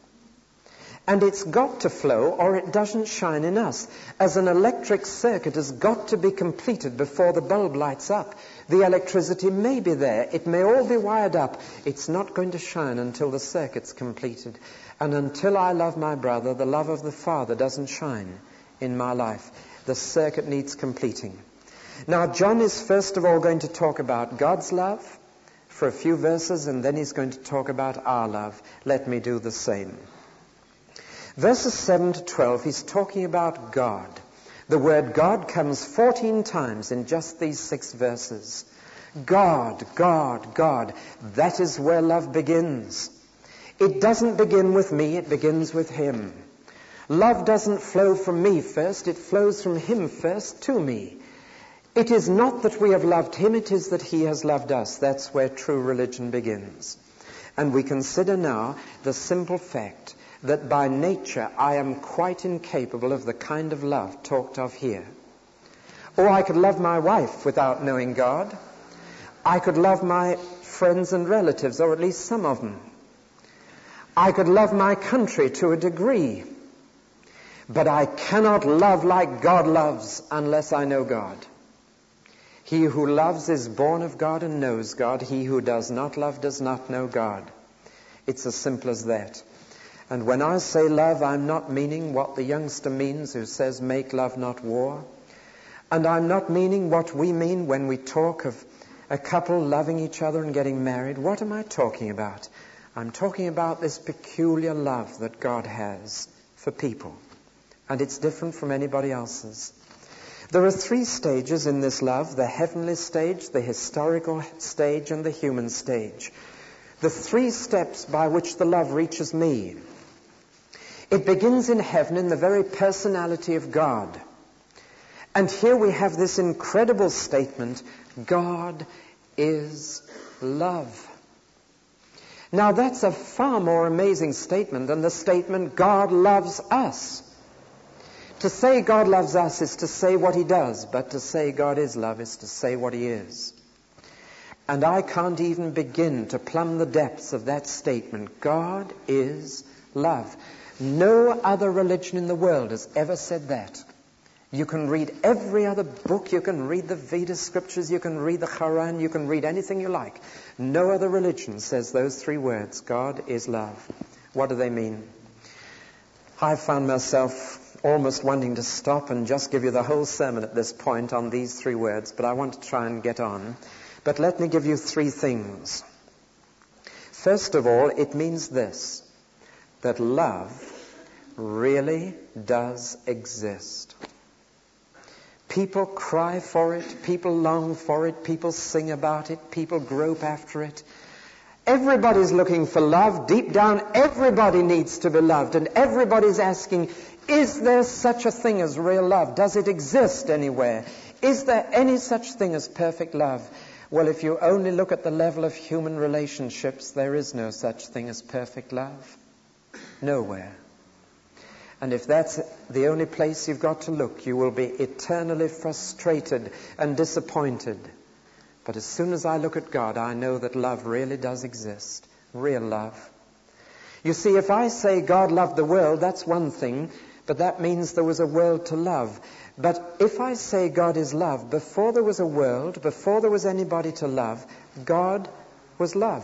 And it's got to flow or it doesn't shine in us. As an electric circuit has got to be completed before the bulb lights up. The electricity may be there. It may all be wired up. It's not going to shine until the circuit's completed. And until I love my brother, the love of the Father doesn't shine in my life. The circuit needs completing. Now, John is first of all going to talk about God's love for a few verses, and then he's going to talk about our love. Let me do the same. Verses 7 to 12, he's talking about God. The word God comes 14 times in just these 6 verses. God, God, God. That is where love begins. It doesn't begin with me, it begins with him. Love doesn't flow from me first, it flows from him first to me. It is not that we have loved him, it is that he has loved us. That's where true religion begins. And we consider now the simple fact that by nature I am quite incapable of the kind of love talked of here. Or I could love my wife without knowing God. I could love my friends and relatives, or at least some of them. I could love my country to a degree. But I cannot love like God loves unless I know God. He who loves is born of God and knows God. He who does not love does not know God. It's as simple as that. And when I say love, I'm not meaning what the youngster means who says make love not war. And I'm not meaning what we mean when we talk of a couple loving each other and getting married. What am I talking about? I'm talking about this peculiar love that God has for people. And it's different from anybody else's. There are 3 stages in this love: the heavenly stage, the historical stage, and the human stage. The 3 steps by which the love reaches me. It begins in heaven in the very personality of God. And here we have this incredible statement, God is love. Now that's a far more amazing statement than the statement, God loves us. To say God loves us is to say what he does, but to say God is love is to say what he is. And I can't even begin to plumb the depths of that statement. God is love. No other religion in the world has ever said that. You can read every other book, you can read the Veda scriptures, you can read the Quran, you can read anything you like. No other religion says those 3 words, God is love. What do they mean? I found myself almost wanting to stop and just give you the whole sermon at this point on these 3 words, but I want to try and get on. But let me give you 3 things. First of all, it means this, that love really does exist. People cry for it, people long for it, people sing about it, people grope after it. Everybody's looking for love. Deep down, everybody needs to be loved, and everybody's asking, is there such a thing as real love? Does it exist anywhere? Is there any such thing as perfect love? Well, if you only look at the level of human relationships, there is no such thing as perfect love. Nowhere. And if that's the only place you've got to look, you will be eternally frustrated and disappointed. But as soon as I look at God, I know that love really does exist. Real love. You see, if I say God loved the world, that's one thing, but that means there was a world to love. But if I say God is love, before there was a world, before there was anybody to love, God was love.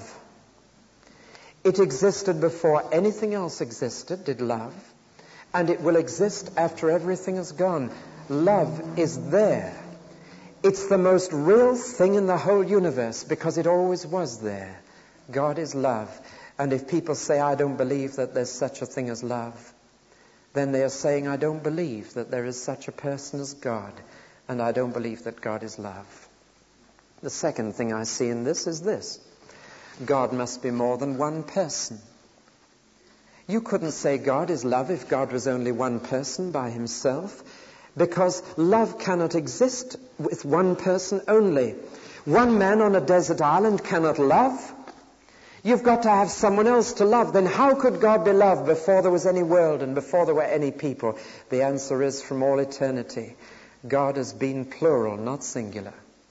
It existed before anything else existed, did love, and it will exist after everything is gone. Love is there. It's the most real thing in the whole universe because it always was there. God is love. And if people say, I don't believe that there's such a thing as love, then they are saying, I don't believe that there is such a person as God, and I don't believe that God is love. The second thing I see in this is this. God must be more than one person. You couldn't say God is love if God was only one person by himself, because love cannot exist with one person only. One man on a desert island cannot love. You've got to have someone else to love. Then how could God be loved before there was any world and before there were any people? The answer is from all eternity. God has been plural, not singular.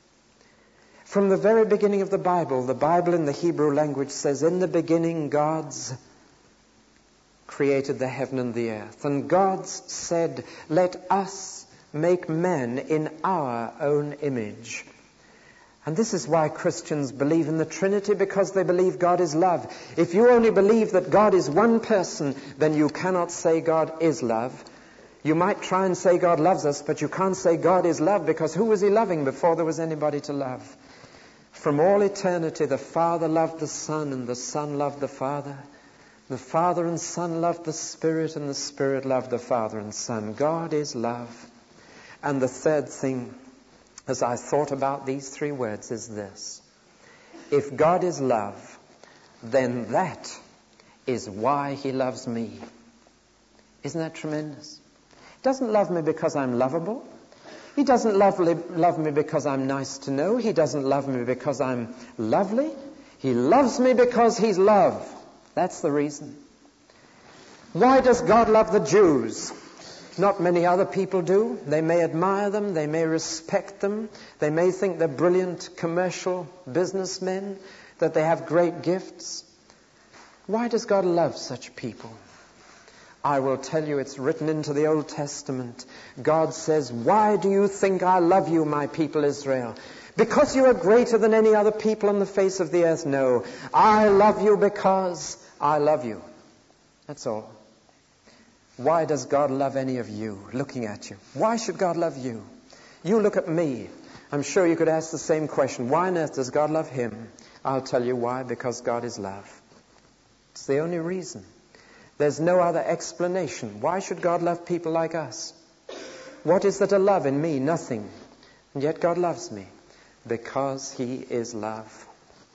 From the very beginning of the Bible in the Hebrew language says, in the beginning God's created the heaven and the earth. And God said, let us make men in our own image. And this is why Christians believe in the Trinity, because they believe God is love. If you only believe that God is one person, then you cannot say God is love. You might try and say God loves us, but you can't say God is love, because who was he loving before there was anybody to love? From all eternity, the Father loved the Son, and the Son loved the Father. The Father and Son loved the Spirit, and the Spirit loved the Father and Son. God is love. And the third thing, as I thought about these three words, is this. If God is love, then that is why he loves me. Isn't that tremendous? He doesn't love me because I'm lovable. He doesn't love me because I'm nice to know. He doesn't love me because I'm lovely. He loves me because he's love. That's the reason. Why does God love the Jews? Not many other people do. They may admire them. They may respect them. They may think they're brilliant commercial businessmen, that they have great gifts. Why does God love such people? I will tell you, it's written into the Old Testament. God says, why do you think I love you, my people Israel? Because you are greater than any other people on the face of the earth? No. I love you because I love you. That's all. Why does God love any of you looking at you? Why should God love you? You look at me. I'm sure you could ask the same question. Why on earth does God love him? I'll tell you why. Because God is love. It's the only reason. There's no other explanation. Why should God love people like us? What is there to love in me? Nothing. And yet God loves me. Because he is love.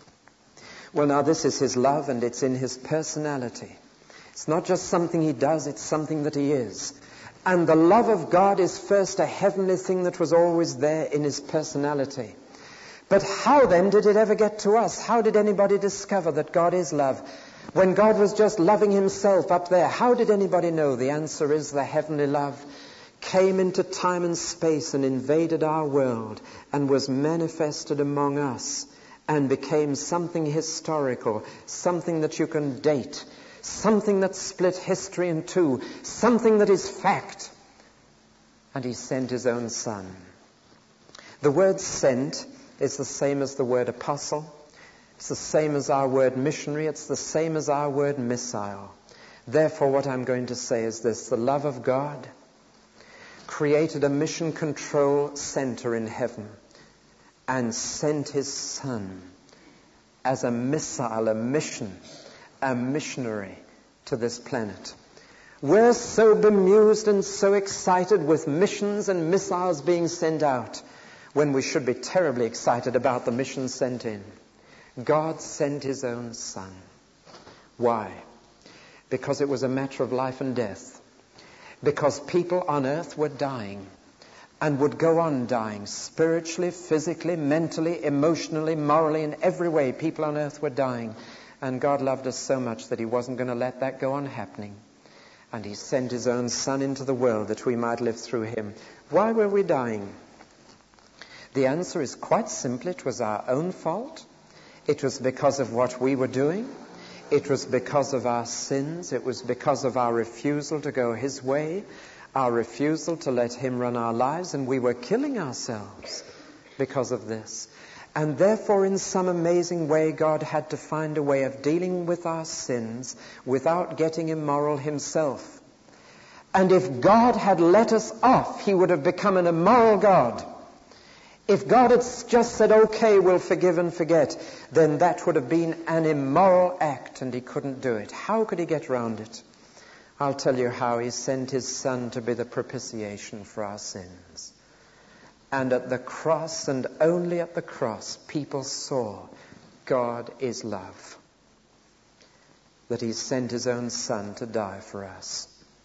Well, now this is his love, and it's in his personality. It's not just something he does, it's something that he is. And the love of God is first a heavenly thing that was always there in his personality. But how then did it ever get to us? How did anybody discover that God is love? When God was just loving himself up there, how did anybody know? The answer is the heavenly love came into time and space and invaded our world and was manifested among us and became something historical, something that you can date, something that split history in two, something that is fact. And he sent his own Son. The word sent is the same as the word apostle. It's the same as our word missionary. It's the same as our word missile. Therefore, what I'm going to say is this. The love of God created a mission control center in heaven and sent his Son as a missile, a mission, a missionary to this planet. We're so bemused and so excited with missions and missiles being sent out when we should be terribly excited about the mission sent in. God sent his own Son. Why? Because it was a matter of life and death. Because people on earth were dying and would go on dying spiritually, physically, mentally, emotionally, morally, in every way. People on earth were dying. And God loved us so much that he wasn't going to let that go on happening. And he sent his own Son into the world that we might live through him. Why were we dying? The answer is quite simple. It was our own fault. It was because of what we were doing. It was because of our sins. It was because of our refusal to go his way, our refusal to let him run our lives, and we were killing ourselves because of this. And therefore, in some amazing way, God had to find a way of dealing with our sins without getting immoral himself. And if God had let us off, he would have become an immoral God. If God had just said, okay, we'll forgive and forget, then that would have been an immoral act, and he couldn't do it. How could he get around it? I'll tell you how. He sent his Son to be the propitiation for our sins. And at the cross, and only at the cross, people saw God is love. That he sent his own Son to die for us.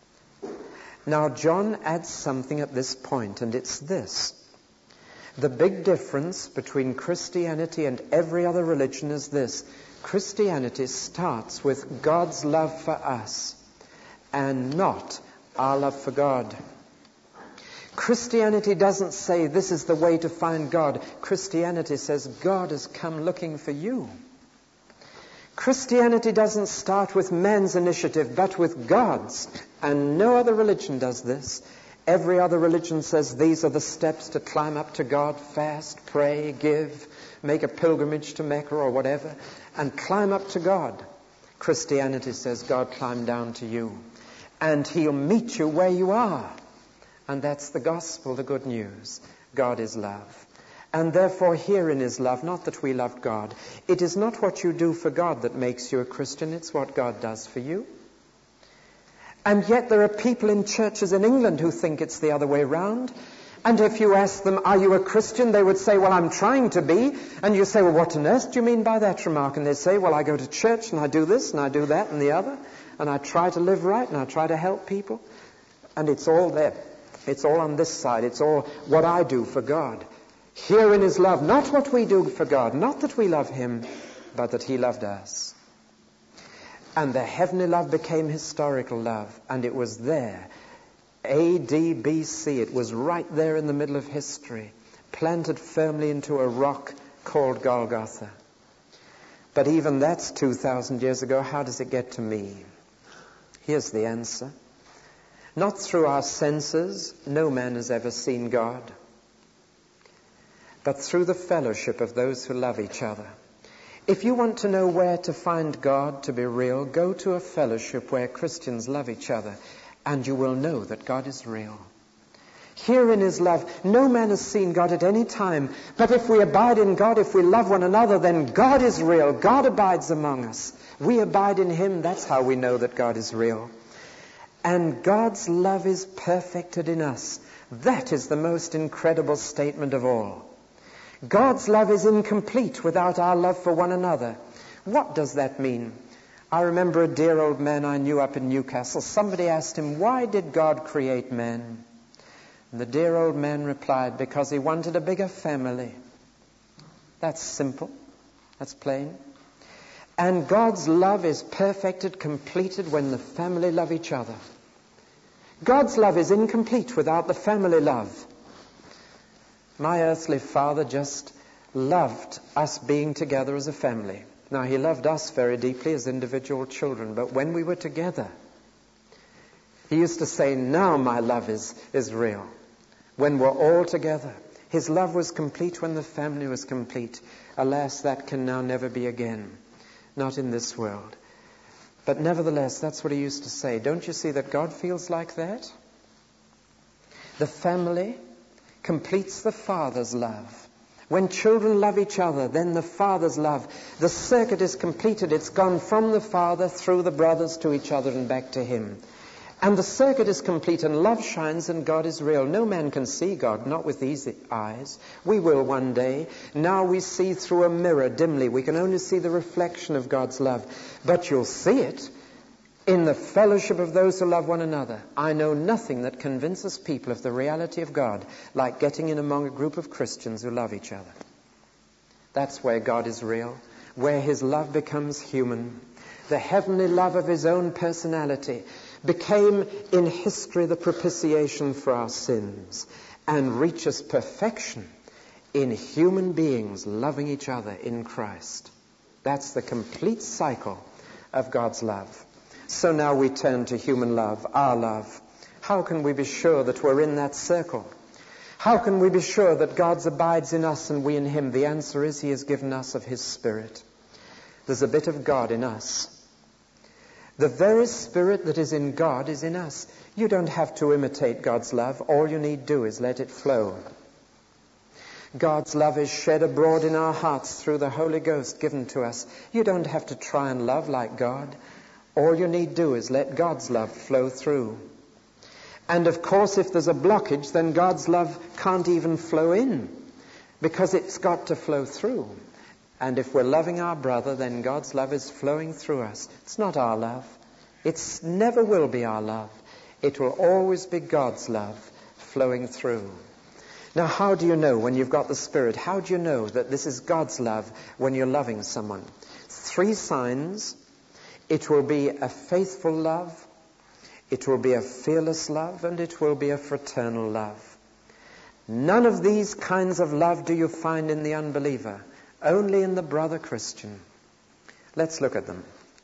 Now, John adds something at this point, and it's this. The big difference between Christianity and every other religion is this. Christianity starts with God's love for us and not our love for God. Christianity doesn't say this is the way to find God. Christianity says God has come looking for you. Christianity doesn't start with man's initiative, but with God's. And no other religion does this. Every other religion says these are the steps to climb up to God: fast, pray, give, make a pilgrimage to Mecca or whatever, and climb up to God. Christianity says God climbed down to you, and he'll meet you where you are. And that's the gospel, the good news. God is love. And therefore herein is love, not that we loved God. It is not what you do for God that makes you a Christian, it's what God does for you. And yet there are people in churches in England who think it's the other way round. And if you ask them, are you a Christian? They would say, well, I'm trying to be. And you say, well, what on earth do you mean by that remark? And they say, well, I go to church and I do this and I do that and the other. And I try to live right and I try to help people. And it's all there. It's all on this side. It's all what I do for God. Herein is love, not what we do for God, not that we love him, but that he loved us. And the heavenly love became historical love. And it was there. A.D. B.C. It was right there in the middle of history, planted firmly into a rock called Golgotha. But even that's 2,000 years ago. How does it get to me? Here's the answer. Not through our senses, no man has ever seen God, but through the fellowship of those who love each other. If you want to know where to find God to be real, go to a fellowship where Christians love each other, and you will know that God is real. Herein is love. No man has seen God at any time, but if we abide in God, if we love one another, then God is real. God abides among us. We abide in him. That's how we know that God is real. And God's love is perfected in us. That is the most incredible statement of all. God's love is incomplete without our love for one another. What does that mean? I remember a dear old man I knew up in Newcastle. Somebody asked him, why did God create man? And the dear old man replied, because he wanted a bigger family. That's simple. That's plain. And God's love is perfected, completed when the family love each other. God's love is incomplete without the family love. My earthly father just loved us being together as a family. Now, he loved us very deeply as individual children, but when we were together, he used to say, now my love is real. When we're all together. His love was complete when the family was complete. Alas, that can now never be again. Not in this world. But nevertheless, that's what he used to say. Don't you see that God feels like that? The family completes the Father's love. When children love each other, then the Father's love. The circuit is completed. It's gone from the Father through the brothers to each other and back to him. And the circuit is complete and love shines and God is real. No man can see God, not with these eyes. We will one day. Now we see through a mirror dimly. We can only see the reflection of God's love. But you'll see it in the fellowship of those who love one another. I know nothing that convinces people of the reality of God like getting in among a group of Christians who love each other. That's where God is real, where his love becomes human. The heavenly love of his own personality became in history the propitiation for our sins and reaches perfection in human beings loving each other in Christ. That's the complete cycle of God's love. So now we turn to human love, our love. How can we be sure that we're in that circle? How can we be sure that God abides in us and we in him? The answer is he has given us of his Spirit. There's a bit of God in us. The very Spirit that is in God is in us. You don't have to imitate God's love. All you need do is let it flow. God's love is shed abroad in our hearts through the Holy Ghost given to us. You don't have to try and love like God. All you need do is let God's love flow through. And of course, if there's a blockage, then God's love can't even flow in, because it's got to flow through. And if we're loving our brother, then God's love is flowing through us. It's not our love. It never will be our love. It will always be God's love flowing through. Now, how do you know when you've got the Spirit? How do you know that this is God's love when you're loving someone? 3 signs. It will be a faithful love, it will be a fearless love, and it will be a fraternal love. None of these kinds of love do you find in the unbeliever, only in the brother Christian. Let's look at them.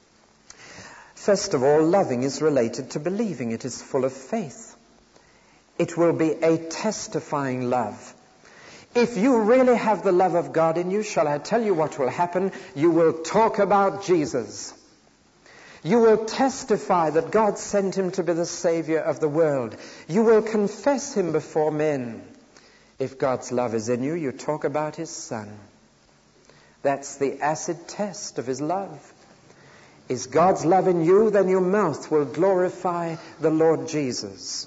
First of all, loving is related to believing. It is full of faith. It will be a testifying love. If you really have the love of God in you, shall I tell you what will happen? You will talk about Jesus. You will testify that God sent him to be the Savior of the world. You will confess him before men. If God's love is in you, you talk about his Son. That's the acid test of his love. Is God's love in you, then your mouth will glorify the Lord Jesus.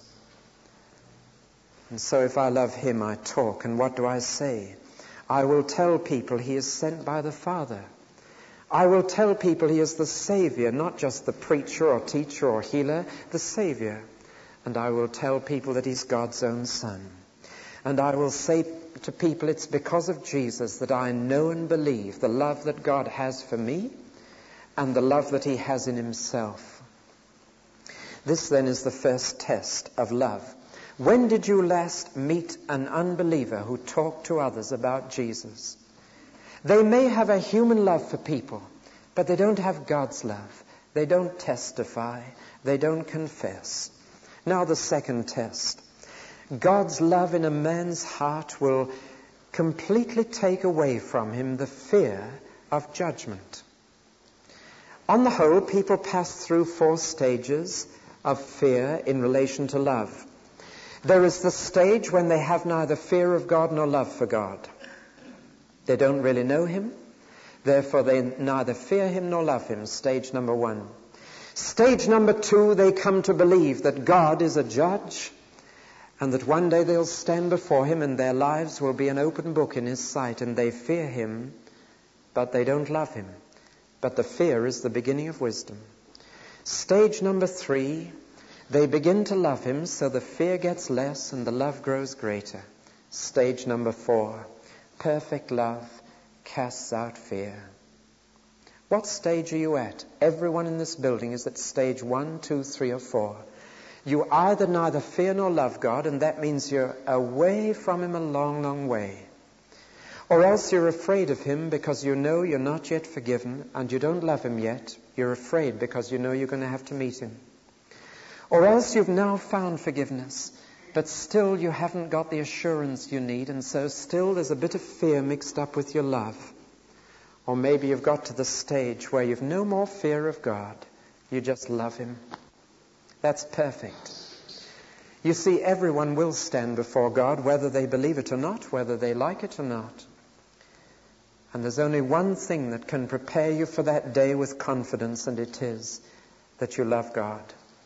And so if I love him, I talk. And what do I say? I will tell people he is sent by the Father. I will tell people he is the Savior, not just the preacher or teacher or healer, the Savior. And I will tell people that he's God's own Son. And I will say to people, it's because of Jesus that I know and believe the love that God has for me and the love that he has in himself. This then is the first test of love. When did you last meet an unbeliever who talked to others about Jesus? They may have a human love for people, but they don't have God's love. They don't testify. They don't confess. Now the second test. God's love in a man's heart will completely take away from him the fear of judgment. On the whole, people pass through 4 stages of fear in relation to love. There is the stage when they have neither fear of God nor love for God. They don't really know him, therefore they neither fear him nor love him. Stage number 1. Stage number 2, they come to believe that God is a judge and that one day they'll stand before him and their lives will be an open book in his sight, and they fear him, but they don't love him. But the fear is the beginning of wisdom. Stage number 3, they begin to love him, so the fear gets less and the love grows greater. Stage number 4, perfect love casts out fear. What stage are you at? Everyone in this building is at stage 1, 2, 3, or 4. You either neither fear nor love God, and that means you're away from him a long, long way. Or else you're afraid of him because you know you're not yet forgiven and you don't love him yet. You're afraid because you know you're going to have to meet him. Or else you've now found forgiveness, but still you haven't got the assurance you need, and so still there's a bit of fear mixed up with your love. Or maybe you've got to the stage where you've no more fear of God. You just love him. That's perfect. You see, everyone will stand before God, whether they believe it or not, whether they like it or not. And there's only one thing that can prepare you for that day with confidence, and it is that you love God.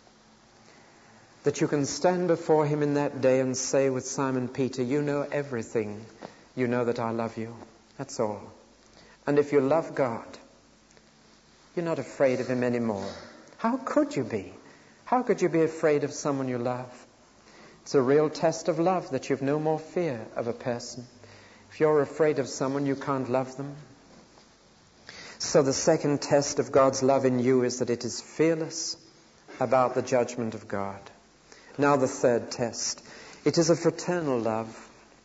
That you can stand before him in that day and say with Simon Peter, you know everything. You know that I love you. That's all. And if you love God, you're not afraid of him anymore. How could you be? How could you be afraid of someone you love? It's a real test of love that you've no more fear of a person. If you're afraid of someone, you can't love them. So the second test of God's love in you is that it is fearless about the judgment of God. Now the third test. It is a fraternal love.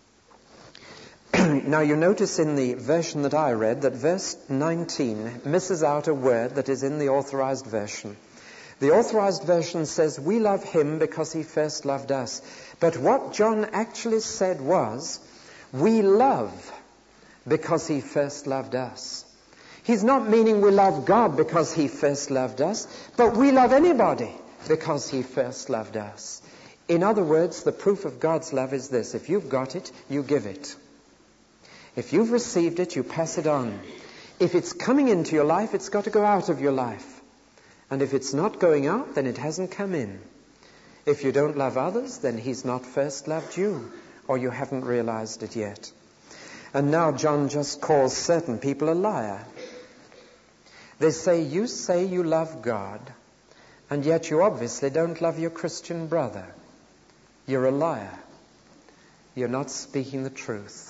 Now you notice in the version that I read that verse 19 misses out a word that is in the Authorized Version. The Authorized Version says, we love him because he first loved us. But what John actually said was, we love because he first loved us. He's not meaning we love God because he first loved us, but we love anybody because he first loved us. In other words, the proof of God's love is this. If you've got it, you give it. If you've received it, you pass it on. If it's coming into your life, it's got to go out of your life. And if it's not going out, then it hasn't come in. If you don't love others, then he's not first loved you, or you haven't realized it yet. And now John just calls certain people a liar. They say you love God, and yet you obviously don't love your Christian brother. You're a liar. You're not speaking the truth.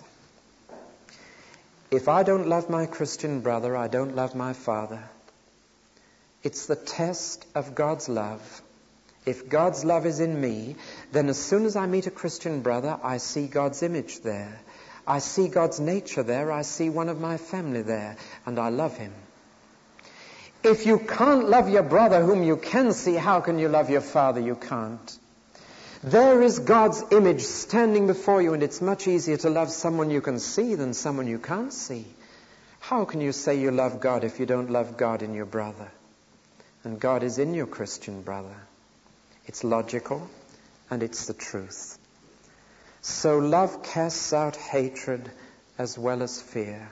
If I don't love my Christian brother, I don't love my Father. It's the test of God's love. If God's love is in me, then as soon as I meet a Christian brother, I see God's image there. I see God's nature there. I see one of my family there, and I love him. If you can't love your brother whom you can see, how can you love your Father you can't? There is God's image standing before you, and it's much easier to love someone you can see than someone you can't see. How can you say you love God if you don't love God in your brother? And God is in your Christian brother. It's logical and it's the truth. So love casts out hatred as well as fear.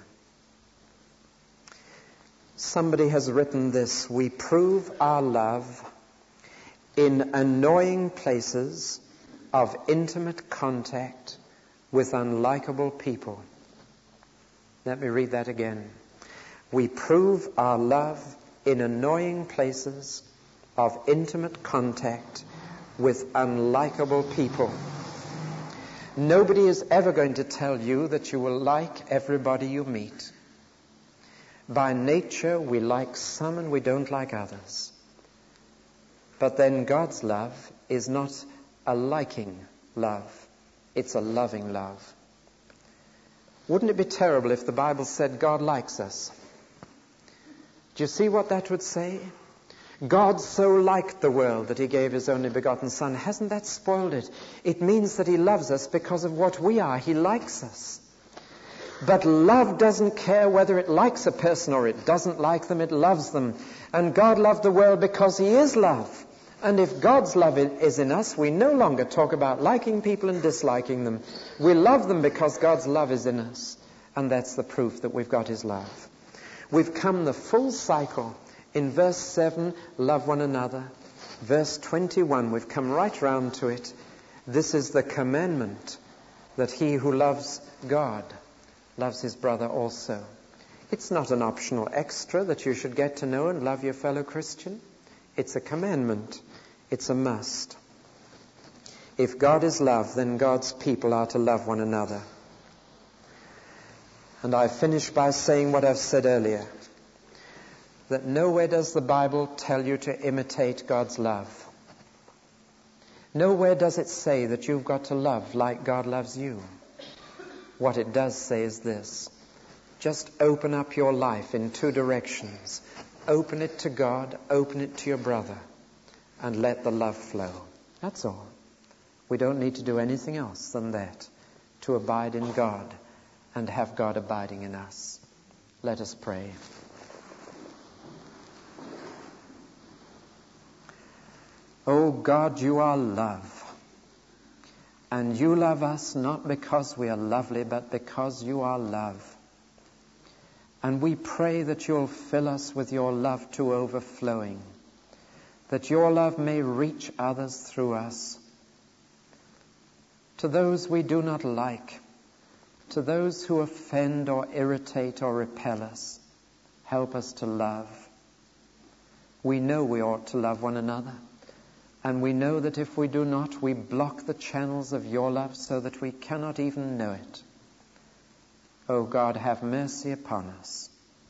Somebody has written this: we prove our love in annoying places of intimate contact with unlikable people. Let me read that again. We prove our love in annoying places of intimate contact with unlikable people. Nobody is ever going to tell you that you will like everybody you meet. By nature, we like some and we don't like others. But then God's love is not a liking love. It's a loving love. Wouldn't it be terrible if the Bible said God likes us? Do you see what that would say? God so liked the world that he gave his only begotten Son. Hasn't that spoiled it? It means that he loves us because of what we are. He likes us. But love doesn't care whether it likes a person or it doesn't like them. It loves them. And God loved the world because he is love. And if God's love is in us, we no longer talk about liking people and disliking them. We love them because God's love is in us. And that's the proof that we've got his love. We've come the full cycle. In verse 7, love one another. Verse 21, we've come right round to it. This is the commandment, that he who loves God loves his brother also. It's not an optional extra that you should get to know and love your fellow Christian. It's a commandment. It's a must. If God is love, then God's people are to love one another. And I finish by saying what I've said earlier, that nowhere does the Bible tell you to imitate God's love. Nowhere does it say that you've got to love like God loves you. What it does say is this: just open up your life in two directions. Open it to God, open it to your brother, and let the love flow. That's all. We don't need to do anything else than that to abide in God and have God abiding in us. Let us pray. Oh God, you are love. And you love us not because we are lovely, but because you are love. And we pray that you'll fill us with your love to overflowing, that your love may reach others through us. To those we do not like, to those who offend or irritate or repel us, help us to love. We know we ought to love one another. And we know that if we do not, we block the channels of your love so that we cannot even know it. O God, have mercy upon us.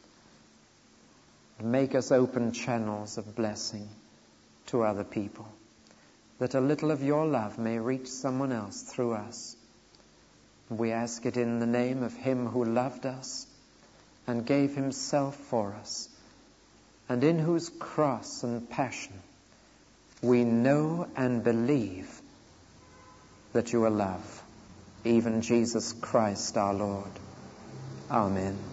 Make us open channels of blessing to other people, that a little of your love may reach someone else through us. We ask it in the name of him who loved us and gave himself for us, and in whose cross and passion we know and believe that you are love, even Jesus Christ our Lord. Amen.